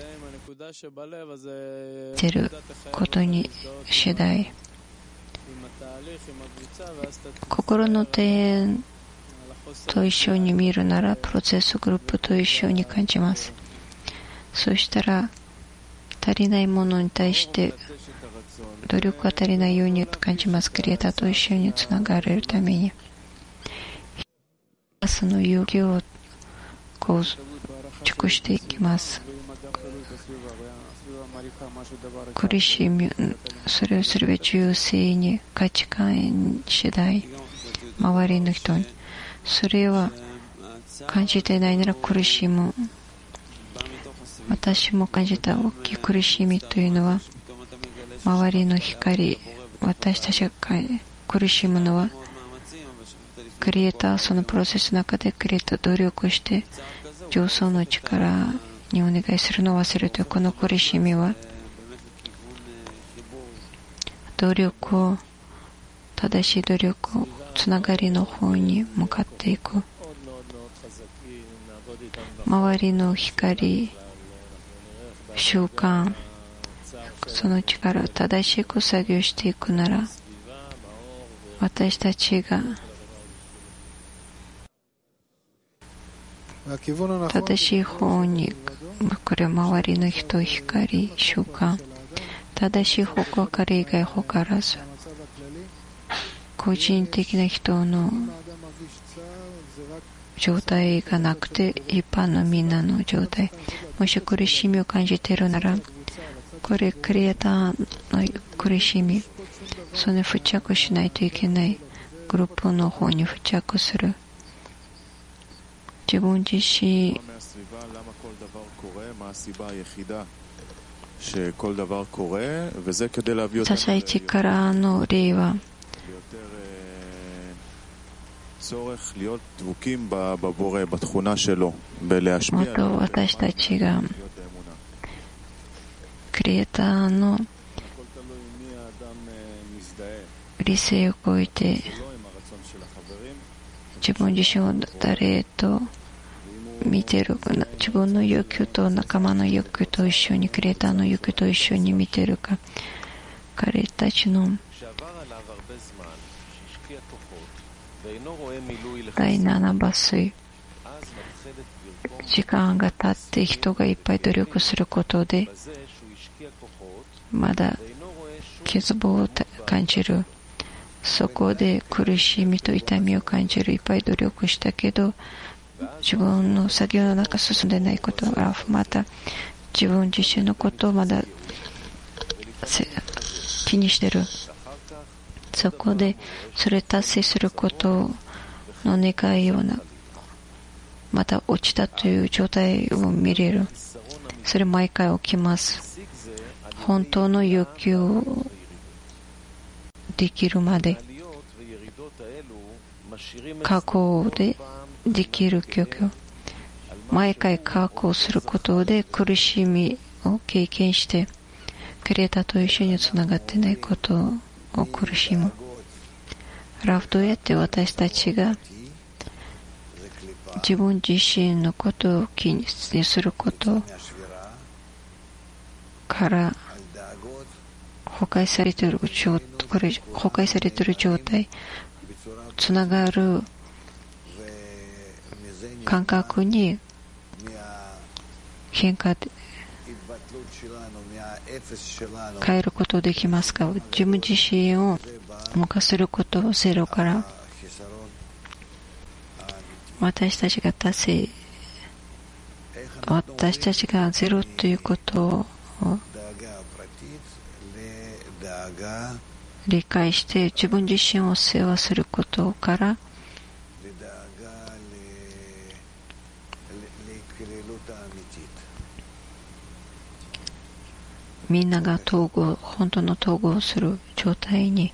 出ることに次第、心の庭園と一緒に見るならプロセスグループと一緒に感じます。そしたら足りないものに対して努力が足りないように感じます。クリエイターと一緒につながれるためにその勇気をこう熟していきます。 苦しみ、それをすれば純粋に価値観次第、周りの人にそれは感じてないなら苦しむ。私も感じた大きい苦しみというのは、周りの光、私たちが苦しむのは、クリエイター、そのプロセスの中でクリエイター努力して、上層の力にお願いするのを忘れて、この苦しみは、努力を、正しい努力を、つながりの方に向かっていく。周りの光、習慣、その力を正しく作業していくなら、私たちが正しい方に、これは周りの人、光、習慣、正しい方向から以外方からず、個人的な人の状態がなくて、一般のみんなの状態、もし苦しみを感じているなら、これクリエイターの苦しみ、それに付着しないといけない。グループの方に付着する。自分自身、些細力の例は、もっと私たちがクリエイターの理性を超えて、自分自身を誰と見てるかな、自分の欲求と仲間の欲求と一緒に、クリエイターの欲求と一緒に見てるか、彼たちの第7抜粋、時間が経って人がいっぱい努力することでまだ欠乏を感じる。そこで苦しみと痛みを感じる。いっぱい努力したけど自分の作業の中進んでないことが、また自分自身のことをまだ気にしてる。そこでそれ達成することの願いをまた落ちたという状態を見れる。それ毎回起きます。本当の欲求をできるまで過去でできる状況、毎回過去することで苦しみを経験してクリエイターと一緒につながってないことを苦しむ。ラフどうやって私たちが自分自身のことを気にすることから崩壊されている状態、つながる感覚に変化で変えることできますか。自分自身を動かせることをゼロから私たちがゼロということを理解して自分自身を世話することからみんなが本当の統合する状態に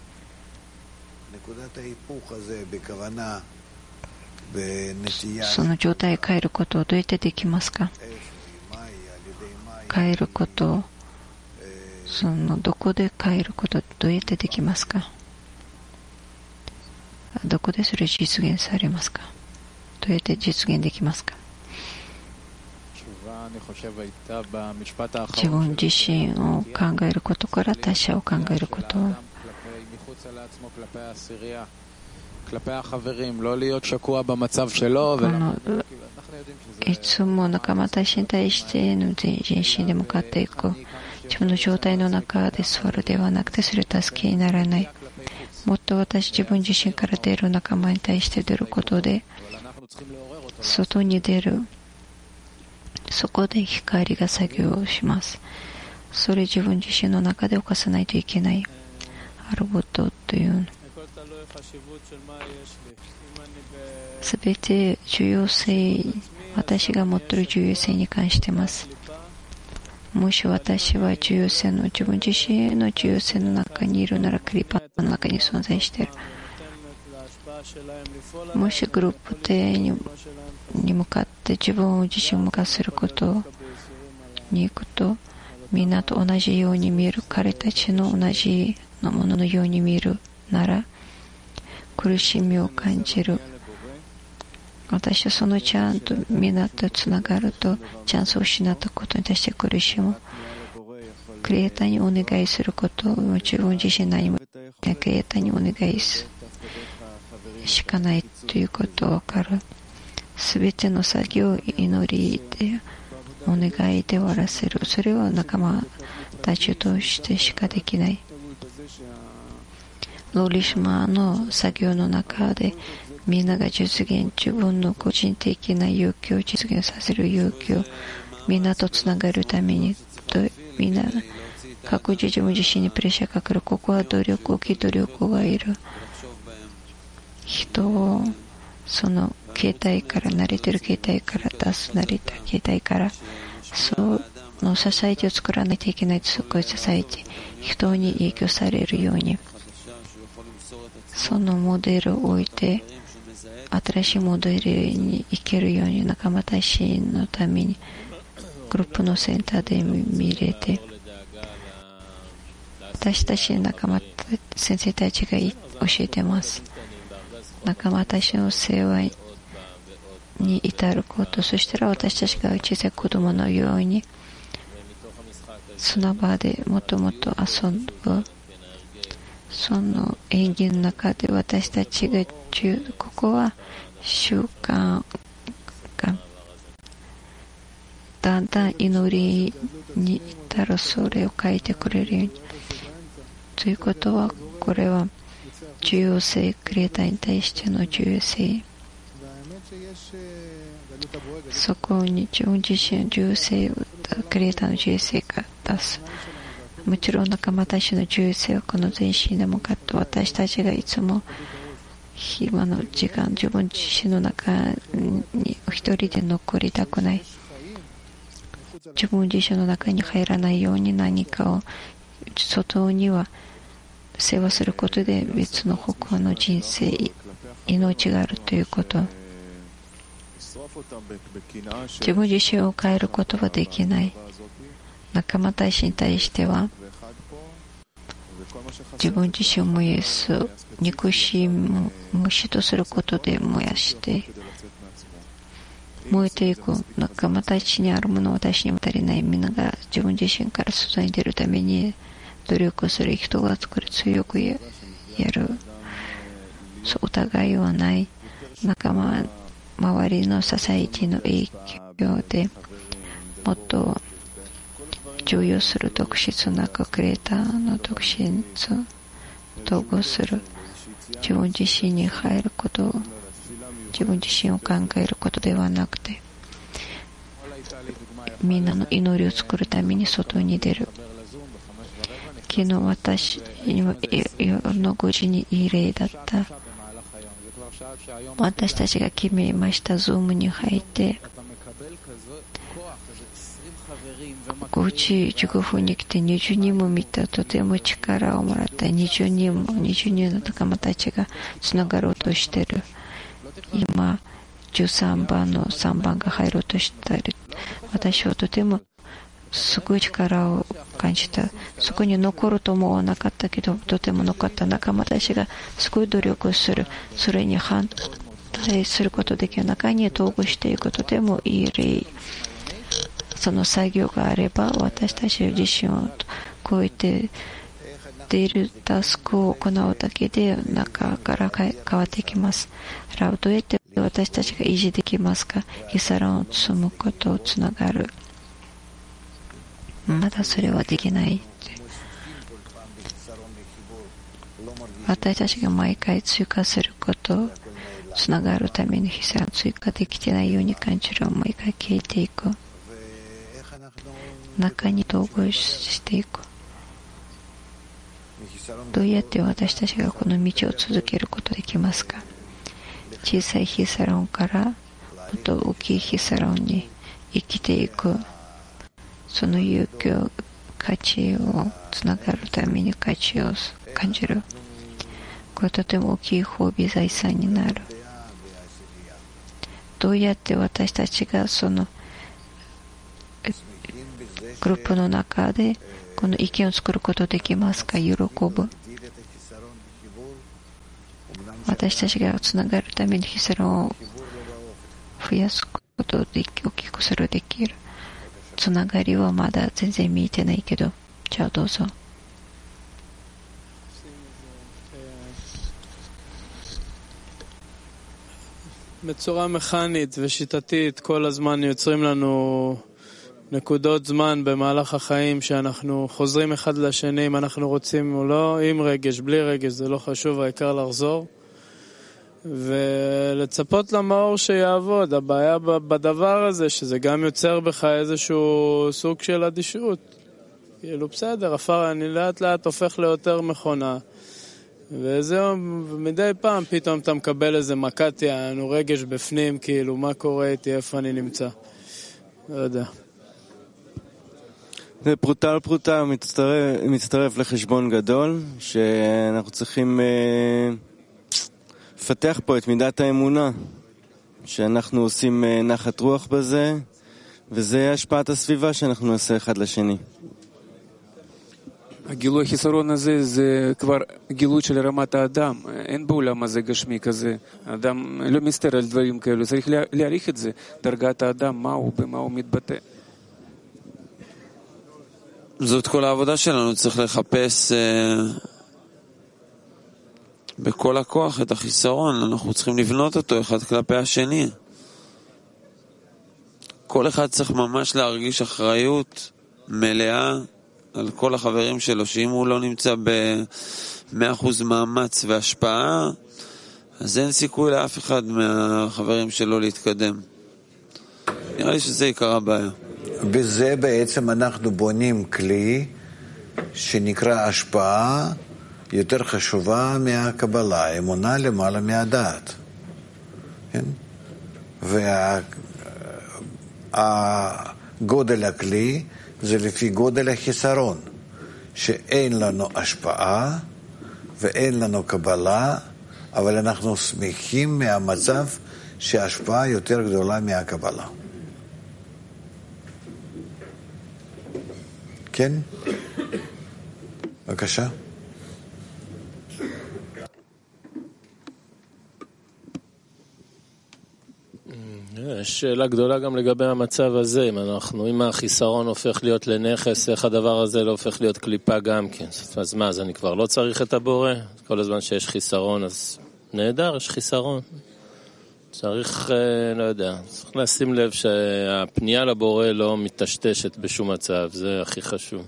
その状態を変えることをどうやってできますか。変えることどこで変えることどうやってできますか。どこでそれ実現されますか。どうやって実現できますか。自分自身を考えることから他者を考えること、いつも仲間たちに対しての全身で向かっていく。自分の状態の中で座るではなくてそれ助けにならない。もっと自分自身から出る仲間に対して出ることで外に出る。そこで光が作業をします。 それ自分自身の中で犯さないといけないあることというの。すべて重要性、私が持っている重要性に関してます。もし私は重要性の自分自身の重要性の中にいるならクリパの中に存在している。もしグループ体に向かって自分自身を向かせることに行くと、みんなと同じように見える、彼たちの同じのもののように見えるなら苦しみを感じる。私はそのチャンスとみんなとつながるとチャンスを失ったことに対して苦しむ。クリエイターにお願いすることを自分自身何もクリエイターにお願いしかないということが分かる。すべての作業を祈りでお願いで終わらせる。それは仲間たちを通してしかできない。ローリシマの作業の中でみんなが実現、自分の個人的な要求を実現させる要求をみんなとつながるためにと、みんな各自自分自身にプレッシャーかかる。ここは大きい努力がいる。人をその携帯から慣れてる携帯から出す、慣れた携帯からそのソサイティを作らないといけない。そこでソサイティ人に影響されるようにそのモデルを置いて新しいモデルに行けるように仲間たちのためにグループのセンターで見れて、私たちの仲間先生たちが教えてます。仲間たちの世話に至ること、そしたら私たちが小さい子供のようにその場でもっともっと遊ぶ。その演技の中で私たちがここは習慣がだんだん祈りに至る、それを書いてくれるようにということは、これは重要性、クリエイターに対しての重要性、そこに自分自身の重要性をクリエイターの重要性が出す。もちろん仲間たちの重要性はこの全身で向かって私たちがいつも暇の時間、自分自身の中に一人で残りたくない。自分自身の中に入らないように何かを外には世話することで別の他の人生、命があるということ。自分自身を変えることはできない。仲間たちに対しては自分自身を燃やす、憎しみを死とすることで燃やして燃えていく。仲間たちにあるものは私にも足りない。みんなが自分自身から外に出るために努力する。人が作る、強くやる。そう疑いはない。仲間周りのソサイティの影響でもっと重要する特質なくクリエイターの特質を統合する。自分自身に入ること、自分自身を考えることではなくてみんなの祈りを作るために外に出る。昨日私は夜の5時にいい例だった。私たちが決めました。ズームに入って5時15分に来て20人も見た。とても力をもらった。20人の仲間たちがつながろうとしている。今13番の3番が入ろうとしたり、私はとてもすごい力を感じた。そこに残ると思わなかったけど、とても残った。仲間たちがすごい努力する。それに反対することできる。中に統合していくとてもいい例。その作業があれば私たち自身を超えてデイルタスクを行うだけで中から変わってきます。どうやって私たちが維持できますか。ヒサロンを積むことをつながる。まだそれはできない。私たちが毎回追加することをつながるためにヒサロン追加できてないように感じる。毎回消えていく。 中に統合していく。どうやって私たちがこの道を続けることできますか？小さいヒサロンからもっと大きいヒサロンに生きていく、その勇気を、価値をつながるために価値を感じる。これはとても大きい褒美財産になる。どうやって私たちがそのグループの中でこの意見を作ることできますか？喜ぶ。私たちがつながるためにヒサロンを増やすことで大きくするできる。つながりはまだ全然見えてないけど、じゃあどうぞ。 בצורה מכנית ושיטתית כל הזמן יוצרים לנו נקודות זמן במהלך החיים שאנחנו חוזרים אחד לשני אם אנחנו רוצים או לא, עם רגש, בלי רגש, זה לא חשוב, העיקר לחזור ולצפות למאור שיעבוד. הבעיה בדבר הזה שזה גם יוצר בך איזשהו סוג של אדישות, כאילו בסדר, אני לאט לאט הופך ליותר מכונה וזהו, מדי פעם פתאום אתה מקבל איזה מכת יענו רגש בפנים, כאילו מה קורה איתי, איפה אני נמצא, לא יודע. זה פרוטה על פרוטה מצטרף לחשבון גדול שאנחנו צריכים לפתח פה את מידת האמונה שאנחנו עושים נחת רוח בזה, וזה השפעת הסביבה שאנחנו נעשה אחד לשני. הגילוי החיסרון הזה זה כבר גילוי של רמת האדם. אין בעולם הזה גשמי כזה. האדם לא מסתר על דברים כאלו. צריך להעריך את זה. דרגת האדם, במה הוא מתבטא. זאת כל העבודה שלנו. צריך לחפש בכל הכוח את החיסרון. אנחנו צריכים לבנות אותו אחד כלפי השני. כל אחד צריך ממש להרגיש אחריות מלאה על כל החברים שלו, שאם הוא לא נמצא ב100% מאמץ והשפעה, אז אין סיכוי לאף אחד מהחברים שלו להתקדם. נראה לי שזה עיקר הבעיה. בזה בעצם אנחנו בונים כלי שנקרא השפעה יותר חשובה מהקבלה, אמונה למעלה מהדעת. כן? והגודל הכלי זה לפי גודל החיסרון, שאין לנו השפעה ואין לנו קבלה, אבל אנחנו שמחים מהמצב שההשפעה יותר גדולה מהקבלה. כן? בבקשה. יש שאלה גדולה גם לגבי המצב הזה, אם החיסרון הופך להיות לנכס, איך הדבר הזה לא הופך להיות קליפה גם כן. אז מה, אז אני כבר לא צריך את הבורא? כל הזמן שיש חיסרון, אז נהדר, יש חיסרון. צריך, לא יודע, צריך לשים לב שהפנייה לבורא לא מתשתשת בשום מצב, זה הכי חשוב.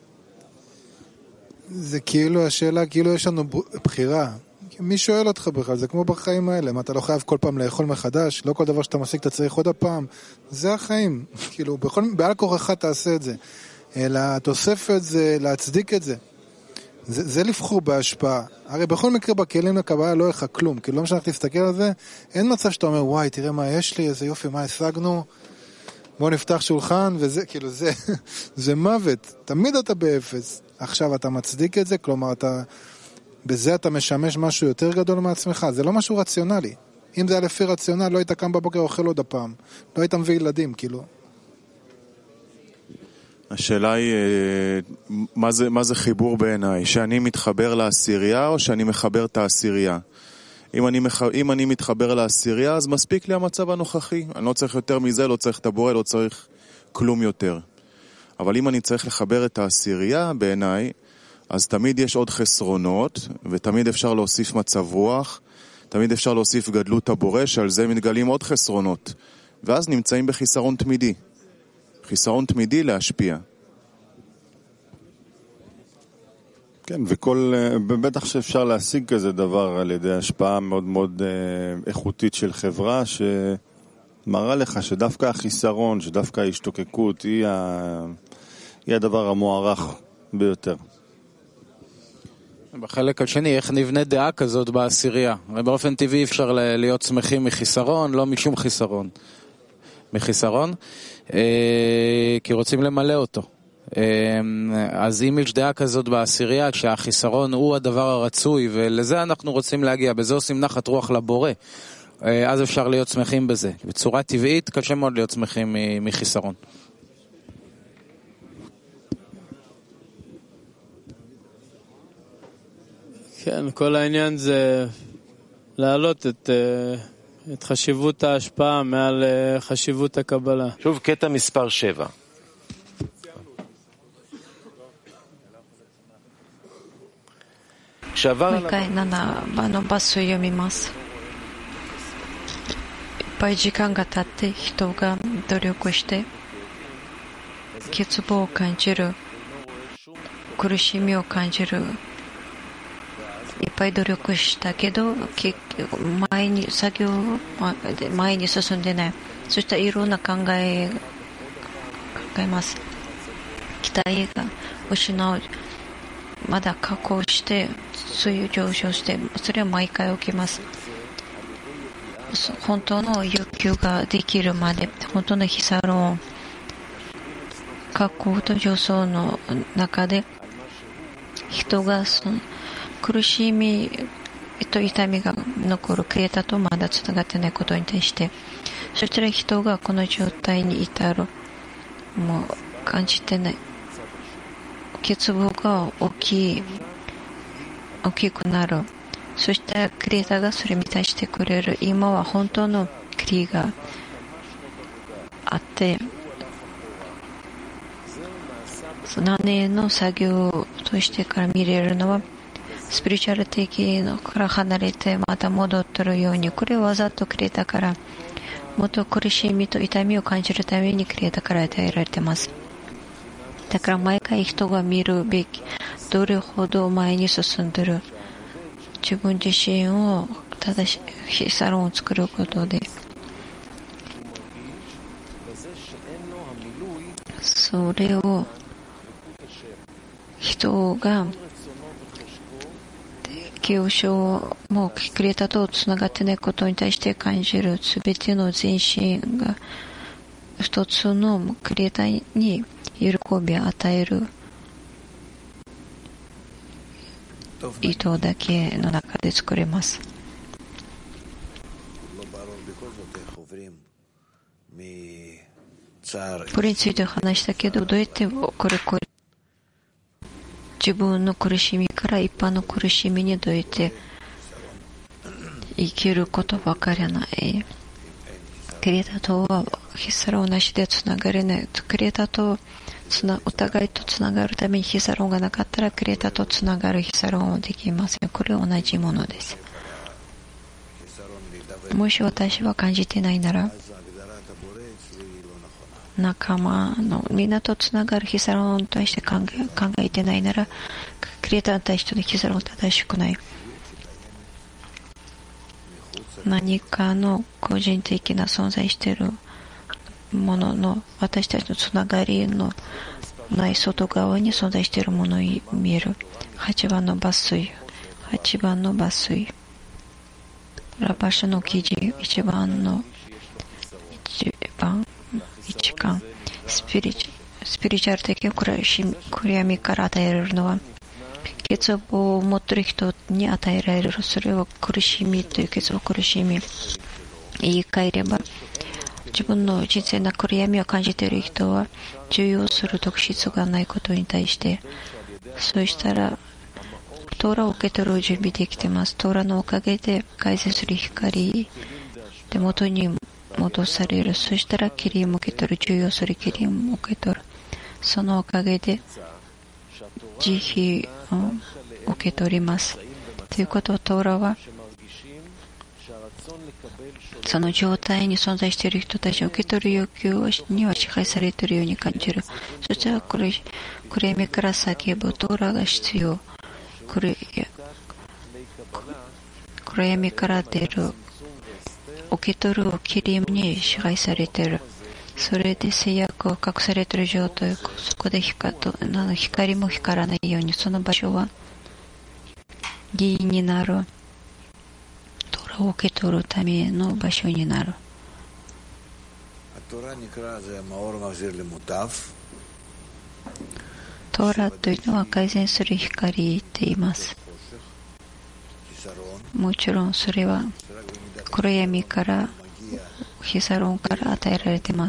זה כאילו, השאלה, כאילו יש לנו בחירה. מי שואל אותך בכלל? זה כמו בחיים האלה, מה אתה לא חייב כל פעם לאכול מחדש? לא כל דבר שאתה משיג אתה צריך עוד הפעם. זה החיים, כאילו, בעל כוחך תעשה את זה. אלא תוספת זה, להצדיק את זה. זה לבחור בהשפעה. הרי בכל מקרה בכלים לקבלה לא יהיה כלום, כאילו לא משנה להסתכל על זה, אין מצב שאתה אומר, וואי, תראה מה יש לי, איזה יופי, מה השגנו, בוא נפתח שולחן, וזה, כאילו, זה מוות. תמיד אתה באפס. עכשיו אתה מצדיק את זה, כלומר, בזה אתה משמש משהו יותר גדול מעצמך. זה לא משהו רציונלי. אם זה היה לפי רציונל, לא היית קם בבוקר אוכל עוד הפעם. לא היית מביא ילדים, כאילו. השאלה היא, מה זה חיבור בעיניי? שאני מתחבר לעשירייה או שאני מחבר את העשירייה? אם אני מתחבר לעשירייה, אז מספיק לי המצב הנוכחי. אני לא צריך יותר מזה, לא צריך את הבורא, לא צריך כלום יותר. אבל אם אני צריך לחבר את העשירייה בעיניי, אז תמיד יש עוד חסרונות, ותמיד אפשר להוסיף מצב רוח, תמיד אפשר להוסיף גדלות הבורא, שעל זה מתגלים עוד חסרונות. ואז נמצאים בחיסרון תמידי. חיסרון תמידי להשפיע. כן, בטח שאפשר להשיג כזה דבר על ידי השפעה מאוד מאוד איכותית של חברה, שמראה לך שדווקא החיסרון, שדווקא ההשתוקקות היא היא הדבר המוערך ביותר. בחלק השני, איך נבנה דעה כזאת בעשירייה? באופן טבעי אפשר להיות שמחים מחיסרון, לא משום חיסרון. מחיסרון, כי רוצים למלא אותו. אז אם יש דעה כזאת בעשירייה, שהחיסרון הוא הדבר הרצוי, ולזה אנחנו רוצים להגיע, בזה עושים נחת רוח לבורא, אז אפשר להיות שמחים בזה. בצורה טבעית קשה מאוד להיות שמחים מחיסרון. כן, כל העניין זה להעלות את חשיבות ההשפעה מעל חשיבות הקבלה. שוב, קטע מספר 7. もう一回7番のバスを読みます。いっぱい時間が経って人が努力して欠乏を感じる、苦しみを感じる、いっぱい努力したけど前に作業前に進んでない。そしたらいろんな考えます。期待が失う、まだ加工してそういう上昇して、それは毎回起きます。本当の欲求ができるまで、本当のヒサロン加工と上昇の中で人がその苦しみと痛みが残るクリエイターとまだつながってないことに対して、そしたら人がこの状態に至る、もう感じてない、欠乏が大きくなる。そしたらクリエイターがそれ満たしてくれる。今は本当のクリがあって、何年の作業としてから見れるのはスピリチュアル的のから離れてまた戻ってるように、これをわざとクリエイターからもっと苦しみと痛みを感じるためにクリエイターから与えられています。だから毎回人が見るべき、どれほど前に進んでる、自分自身を正しいサロンを作ることで、それを人が急所もクリエイターとつながってないことに対して感じる、すべての全身が一つのクリエイターに喜びを与える意図だけの中で作れます。これについて話したけど、どうやってこれ自分の苦しみから一般の苦しみにどうやって生きることばかりはない。クリエイターとはヒサロンなしでつながれない。クリエイターとお互いとつながるためにヒサロンがなかったらクリエイターとつながるヒサロンはできません。これは同じものです。もし私は感じてないなら、仲間のみんなとつながるヒサロンに対して考えてないなら、クリエイターに対してのヒサロンは正しくない。何かの個人的な存在しているものの私たちのつながりのない外側に存在しているものに見える。8番の抜粋、8番の抜粋、ラバシュの記事、1番の1巻、スピリチュアル的暗闇から与えられるのは欠乏を持っている人に与えられる。それは苦しみという欠乏、苦しみ、言い換えれば自分の人生の暗闇を感じている人は重要する特質がないことに対して、そうしたらトーラを受け取る準備できています。トーラのおかげで改善する光で元に戻される。そしたらキリも受け取る、重要するキリも受け取る。そのおかげで慈悲を受け取ります。ということをトーラはその状態に存在している人たちを受け取る欲求には支配されているように感じる。そしたら暗闇から叫ぶトーラが必要。暗闇から出る受け取るキリムに支配されている。 それで制約を隠されている状態、そこで光も光らないように、その場所は義になる、トーラを受け取るための場所になる。トーラというのは改善する光と言います。もちろんそれは暗闇からヒサロンから与えられています。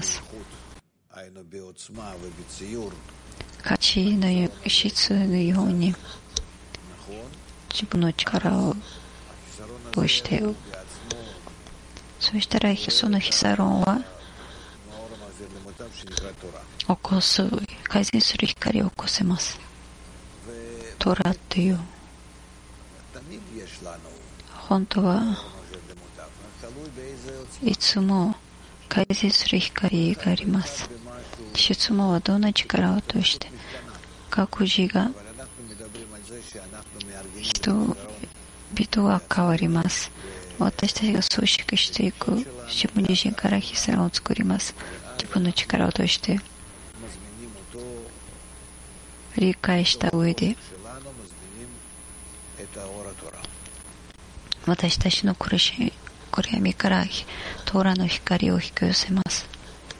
価値の質のように自分の力をして、そしたらそのヒサロンは起こす、改善する光を起こせます。トラという本当はいつも改善する光があります。質問はどんな力を通して各自が人々は変わります。私たちが組織していく自分自身からヒサロンを作ります。自分の力を通して理解した上で私たちの暗闇からトーラの光を引き寄せます。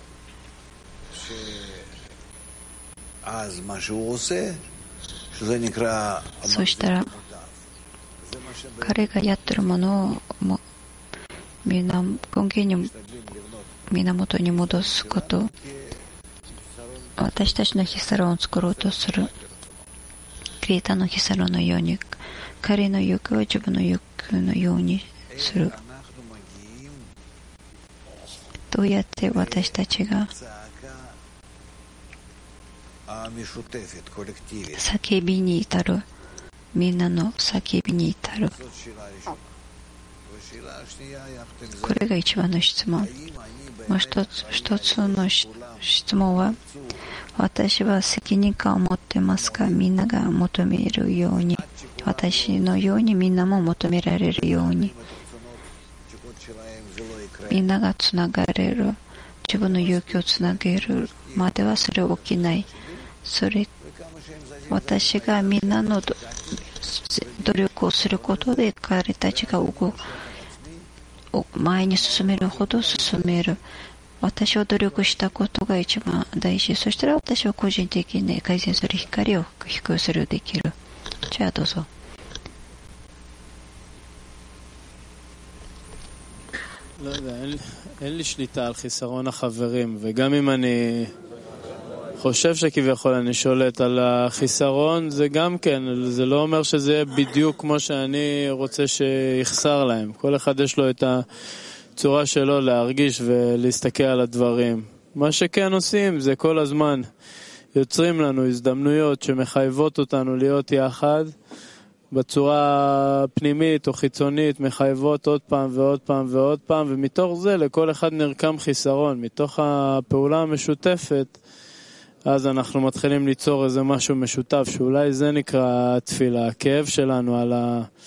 そしたら彼がやっているものを根源に源に戻すこと、私たちのヒサロンを作ろうとするクリエイターのヒサロンのように、彼の欲を自分の欲のようにする。どうやって私たちが叫びに至る、みんなの叫びに至る、これが一番の質問。もう一つの質問は、私は責任感を持ってますか？みんなが求めるように、私のようにみんなも求められるように、みんながつながれる、自分の勇気をつなげるまではそれ起きない。私がみんなの努力をすることで彼たちが前に進めるほど進める。私は努力したことが一番大事。そしたら私は個人的に改善する光を引き寄せるできる。じゃあどうぞ。 לא יודע, אין לי שליטה על חיסרון החברים, וגם אם אני חושב שכביכול אני שולט על החיסרון, זה גם כן, זה לא אומר שזה יהיה בדיוק כמו שאני רוצה שיחסר להם. כל אחד יש לו את הצורה שלו להרגיש ולהסתכל על הדברים. מה שכן עושים זה כל הזמן יוצרים לנו הזדמנויות שמחייבות אותנו להיות יחד, בצורה פנימית או חיצונית, מחייבות עוד פעם ועוד פעם ועוד פעם, ומתוך זה לכל אחד נרקם חיסרון. מתוך הפעולה המשותפת, אז אנחנו מתחילים ליצור איזה משהו משותף, שאולי זה נקרא תפילה, הכאב שלנו על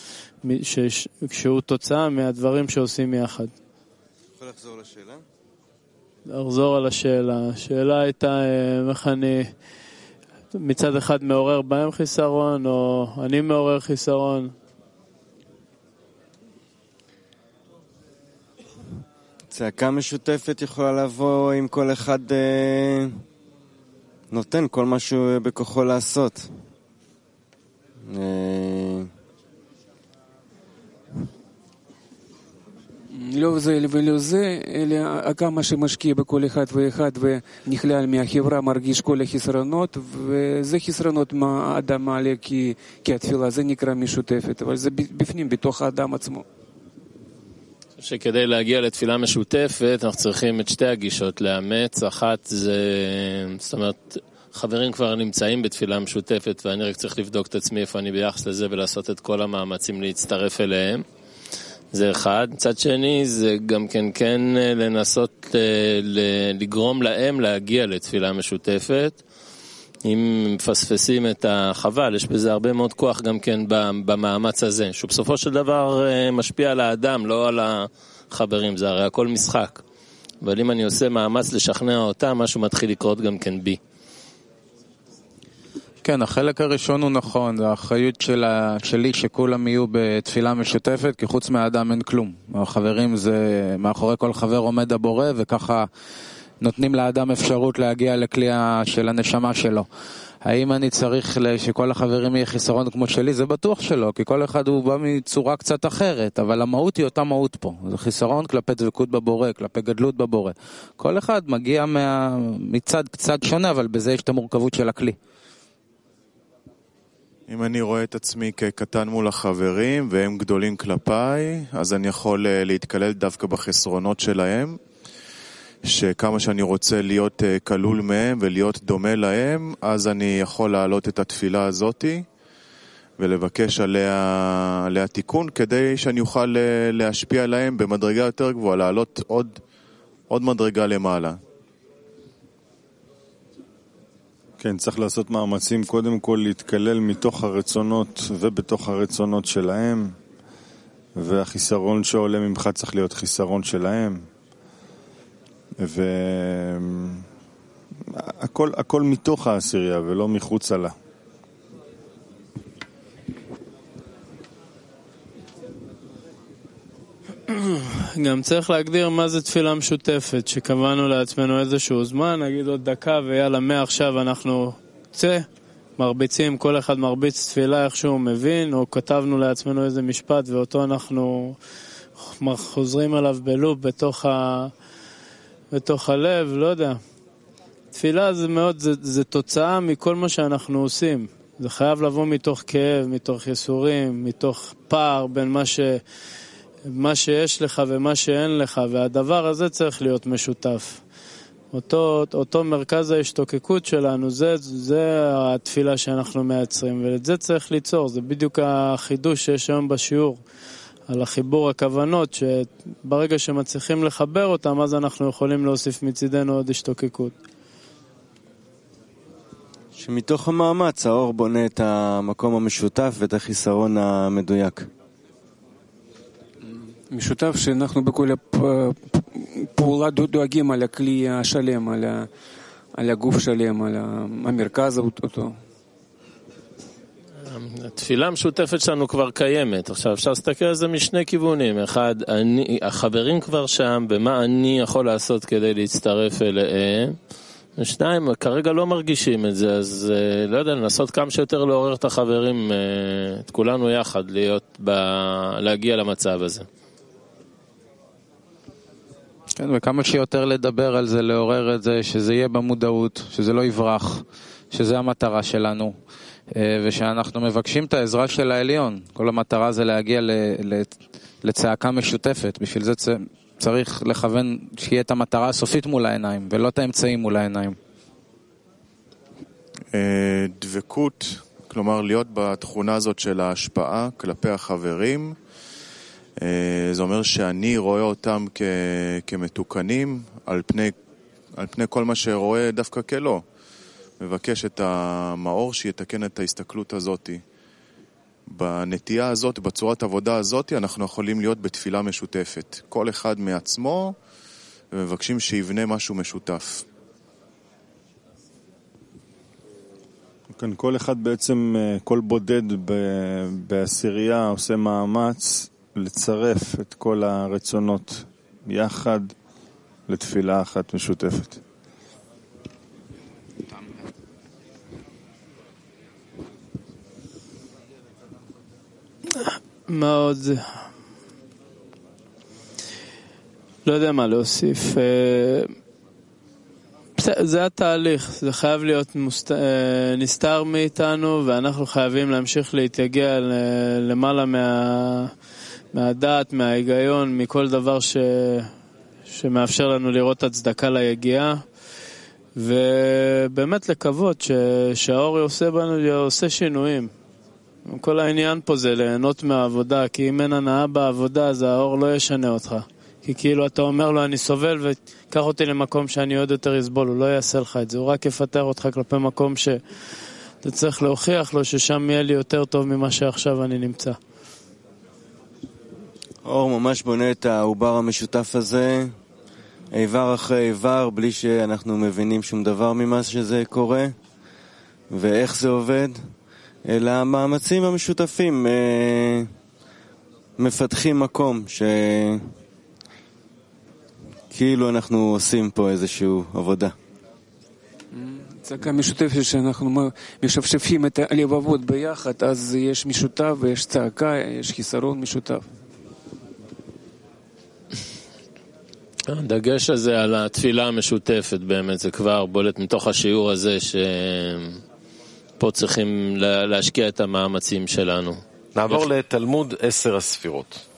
שהוא תוצאה מהדברים שעושים יחד. יכול לחזור לשאלה? לחזור על השאלה. השאלה הייתה איך אני מצד אחד מעורר בהם חיסרון, או אני מעורר חיסרון. צעקה משותפת יכולה לבוא עם כל אחד נותן כל מה שהוא בכוחו לעשות. לא זה ולא זה, אלא כמה שמשקיע בכל אחד ואחד ונכלל מהחברה מרגיש כל החסרונות, וזה חסרונות מהאדם מעלה כתפילה, זה נקרא משותפת, אבל זה בפנים, בתוך האדם עצמו. שכדי להגיע לתפילה משותפת אנחנו צריכים את שתי הגישות לאמץ. אחת זה, זאת אומרת, חברים כבר נמצאים בתפילה משותפת ואני רק צריך לבדוק את עצמי איפה אני ביחס לזה ולעשות את כל המאמצים להצטרף אליהם. זה אחד. מצד שני זה גם כן לנסות לגרום להם להגיע לתפילה משותפת. אם מפספסים את החבל, יש בזה הרבה מאוד כוח גם כן במאמץ הזה, שהוא בסופו של דבר משפיע על האדם, לא על החברים, זה הרי הכל משחק. אבל אם אני עושה מאמץ לשכנע אותם, משהו מתחיל לקרות גם כן בי. כן, החלק הראשון הוא נכון, זה האחריות שלי שכולם יהיו בתפילה משותפת, כי חוץ מהאדם אין כלום. החברים זה, מאחורי כל חבר עומד הבורא, וככה נותנים לאדם אפשרות להגיע לכלי של הנשמה שלו. האם אני צריך שכל החברים יהיה חיסרון כמו שלי? זה בטוח שלא, כי כל אחד הוא בא מצורה קצת אחרת, אבל המהות היא אותה מהות פה. זה חיסרון כלפי דבקות בבורא, כלפי גדלות בבורא. כל אחד מגיע מצד קצת שונה, אבל בזה יש את המורכבות של הכלי. אם אני רואה את עצמי כקטן מול החברים והם גדולים כלפיי, אז אני יכול להתקלל דווקא בחסרונות שלהם, שכמה שאני רוצה להיות כלול מהם ולהיות דומה להם, אז אני יכול להעלות את התפילה הזאת ולבקש עליה תיקון, כדי שאני אוכל להשפיע עליהם במדרגה יותר גבוהה, לעלות עוד מדרגה למעלה. כן, צריך לעשות מאמצים קודם כל להתקלל מתוך הרצונות ובתוך הרצונות שלהם, והחיסרון שעולה ממך צריך להיות חיסרון שלהם, והכל מתוך העשירייה ולא מחוץ לה. גם צריך להגדיר מה זה תפילה משותפת, שקבענו לעצמנו איזשהו זמן, נגיד עוד דקה ויאללה, מעכשיו אנחנו מרביצים, כל אחד מרביץ תפילה איך שהוא מבין, או כתבנו לעצמנו איזה משפט ואותו אנחנו חוזרים עליו בלופ בתוך הלב, לא יודע. תפילה זה מאוד, זה תוצאה מכל מה שאנחנו עושים. זה חייב לבוא מתוך כאב, מתוך יסורים, מתוך פער בין מה שיש לך ומה שאין לך, והדבר הזה צריך להיות משותף. אותו מרכז ההשתוקקות שלנו, זה התפילה שאנחנו מייצרים, ואת זה צריך ליצור. זה בדיוק החידוש שיש היום בשיעור, על החיבור הכוונות, שברגע שמצליחים לחבר אותם, אז אנחנו יכולים להוסיף מצידנו עוד השתוקקות. שמתוך המאמץ האור בונה את המקום המשותף ואת החיסרון המדויק. משותף שאנחנו בכל הפעולה דואגים על הכלי השלם, על הגוף שלם, על המרכז אותו. התפילה המשותפת שלנו כבר קיימת. עכשיו אפשר להסתכל על זה משני כיוונים. אחד, החברים כבר שם, במה אני יכול לעשות כדי להצטרף אליהם. ושניים, כרגע לא מרגישים את זה, אז לא יודע, לנסות כמה שיותר לעורר את החברים, את כולנו יחד, להגיע למצב הזה. כן, וכמה שיותר לדבר על זה, לעורר את זה, שזה יהיה במודעות, שזה לא יברח, שזה המטרה שלנו, ושאנחנו מבקשים את העזרה של העליון. כל המטרה זה להגיע לצעקה משותפת, בשביל זה צריך לכוון שיהיה את המטרה הסופית מול העיניים, ולא את האמצעים מול העיניים. דבקות, כלומר להיות בתכונה הזאת של ההשפעה כלפי החברים, זה אומר שאני רואה אותם כמתוקנים על פני כל מה שרואה דווקא כלא. מבקש את המאור שיתקן את ההסתכלות הזאת. בנטייה הזאת, בצורת עבודה הזאת, אנחנו יכולים להיות בתפילה משותפת. כל אחד מעצמו, ומבקשים שיבנה משהו משותף. כאן כל אחד בעצם, כל בודד בעשירייה עושה מאמץ לצרף את כל הרצונות יחד לתפילה אחת משותפת. מה עוד? לא יודע מה להוסיף. זה התהליך, זה חייב להיות נסתר מאיתנו, ואנחנו חייבים להמשיך להתייגע למעלה מהדעת, מההיגיון, מכל דבר שמאפשר לנו לראות הצדקה ליגיעה, ובאמת לקוות שהאור עושה שינויים. כל העניין פה זה ליהנות מהעבודה, כי אם אין הנאה בעבודה, אז האור לא ישנה אותך. כי כאילו אתה אומר לו, אני סובל וקח אותי למקום שאני עוד יותר יסבול, הוא לא יעשה לך את זה, הוא רק יפטר אותך כלפי מקום שאתה צריך להוכיח לו ששם יהיה לי יותר טוב ממה שעכשיו אני נמצא. אור ממש בונה את העובר המשותף הזה איבר אחרי איבר, בלי שאנחנו מבינים שום דבר ממה שזה קורה ואיך זה עובד, אלא המאמצים המשותפים מפתחים מקום שכאילו אנחנו עושים פה איזושהי עבודה. צעקה משותפת שאנחנו משפשפים את הלבבות ביחד, אז יש משותף ויש צעקה, יש חיסרון משותף. הדגש הזה על התפילה המשותפת באמת, זה כבר בולט מתוך השיעור הזה שפה צריכים להשקיע את המאמצים שלנו. נעבור לתלמוד 10 הספירות.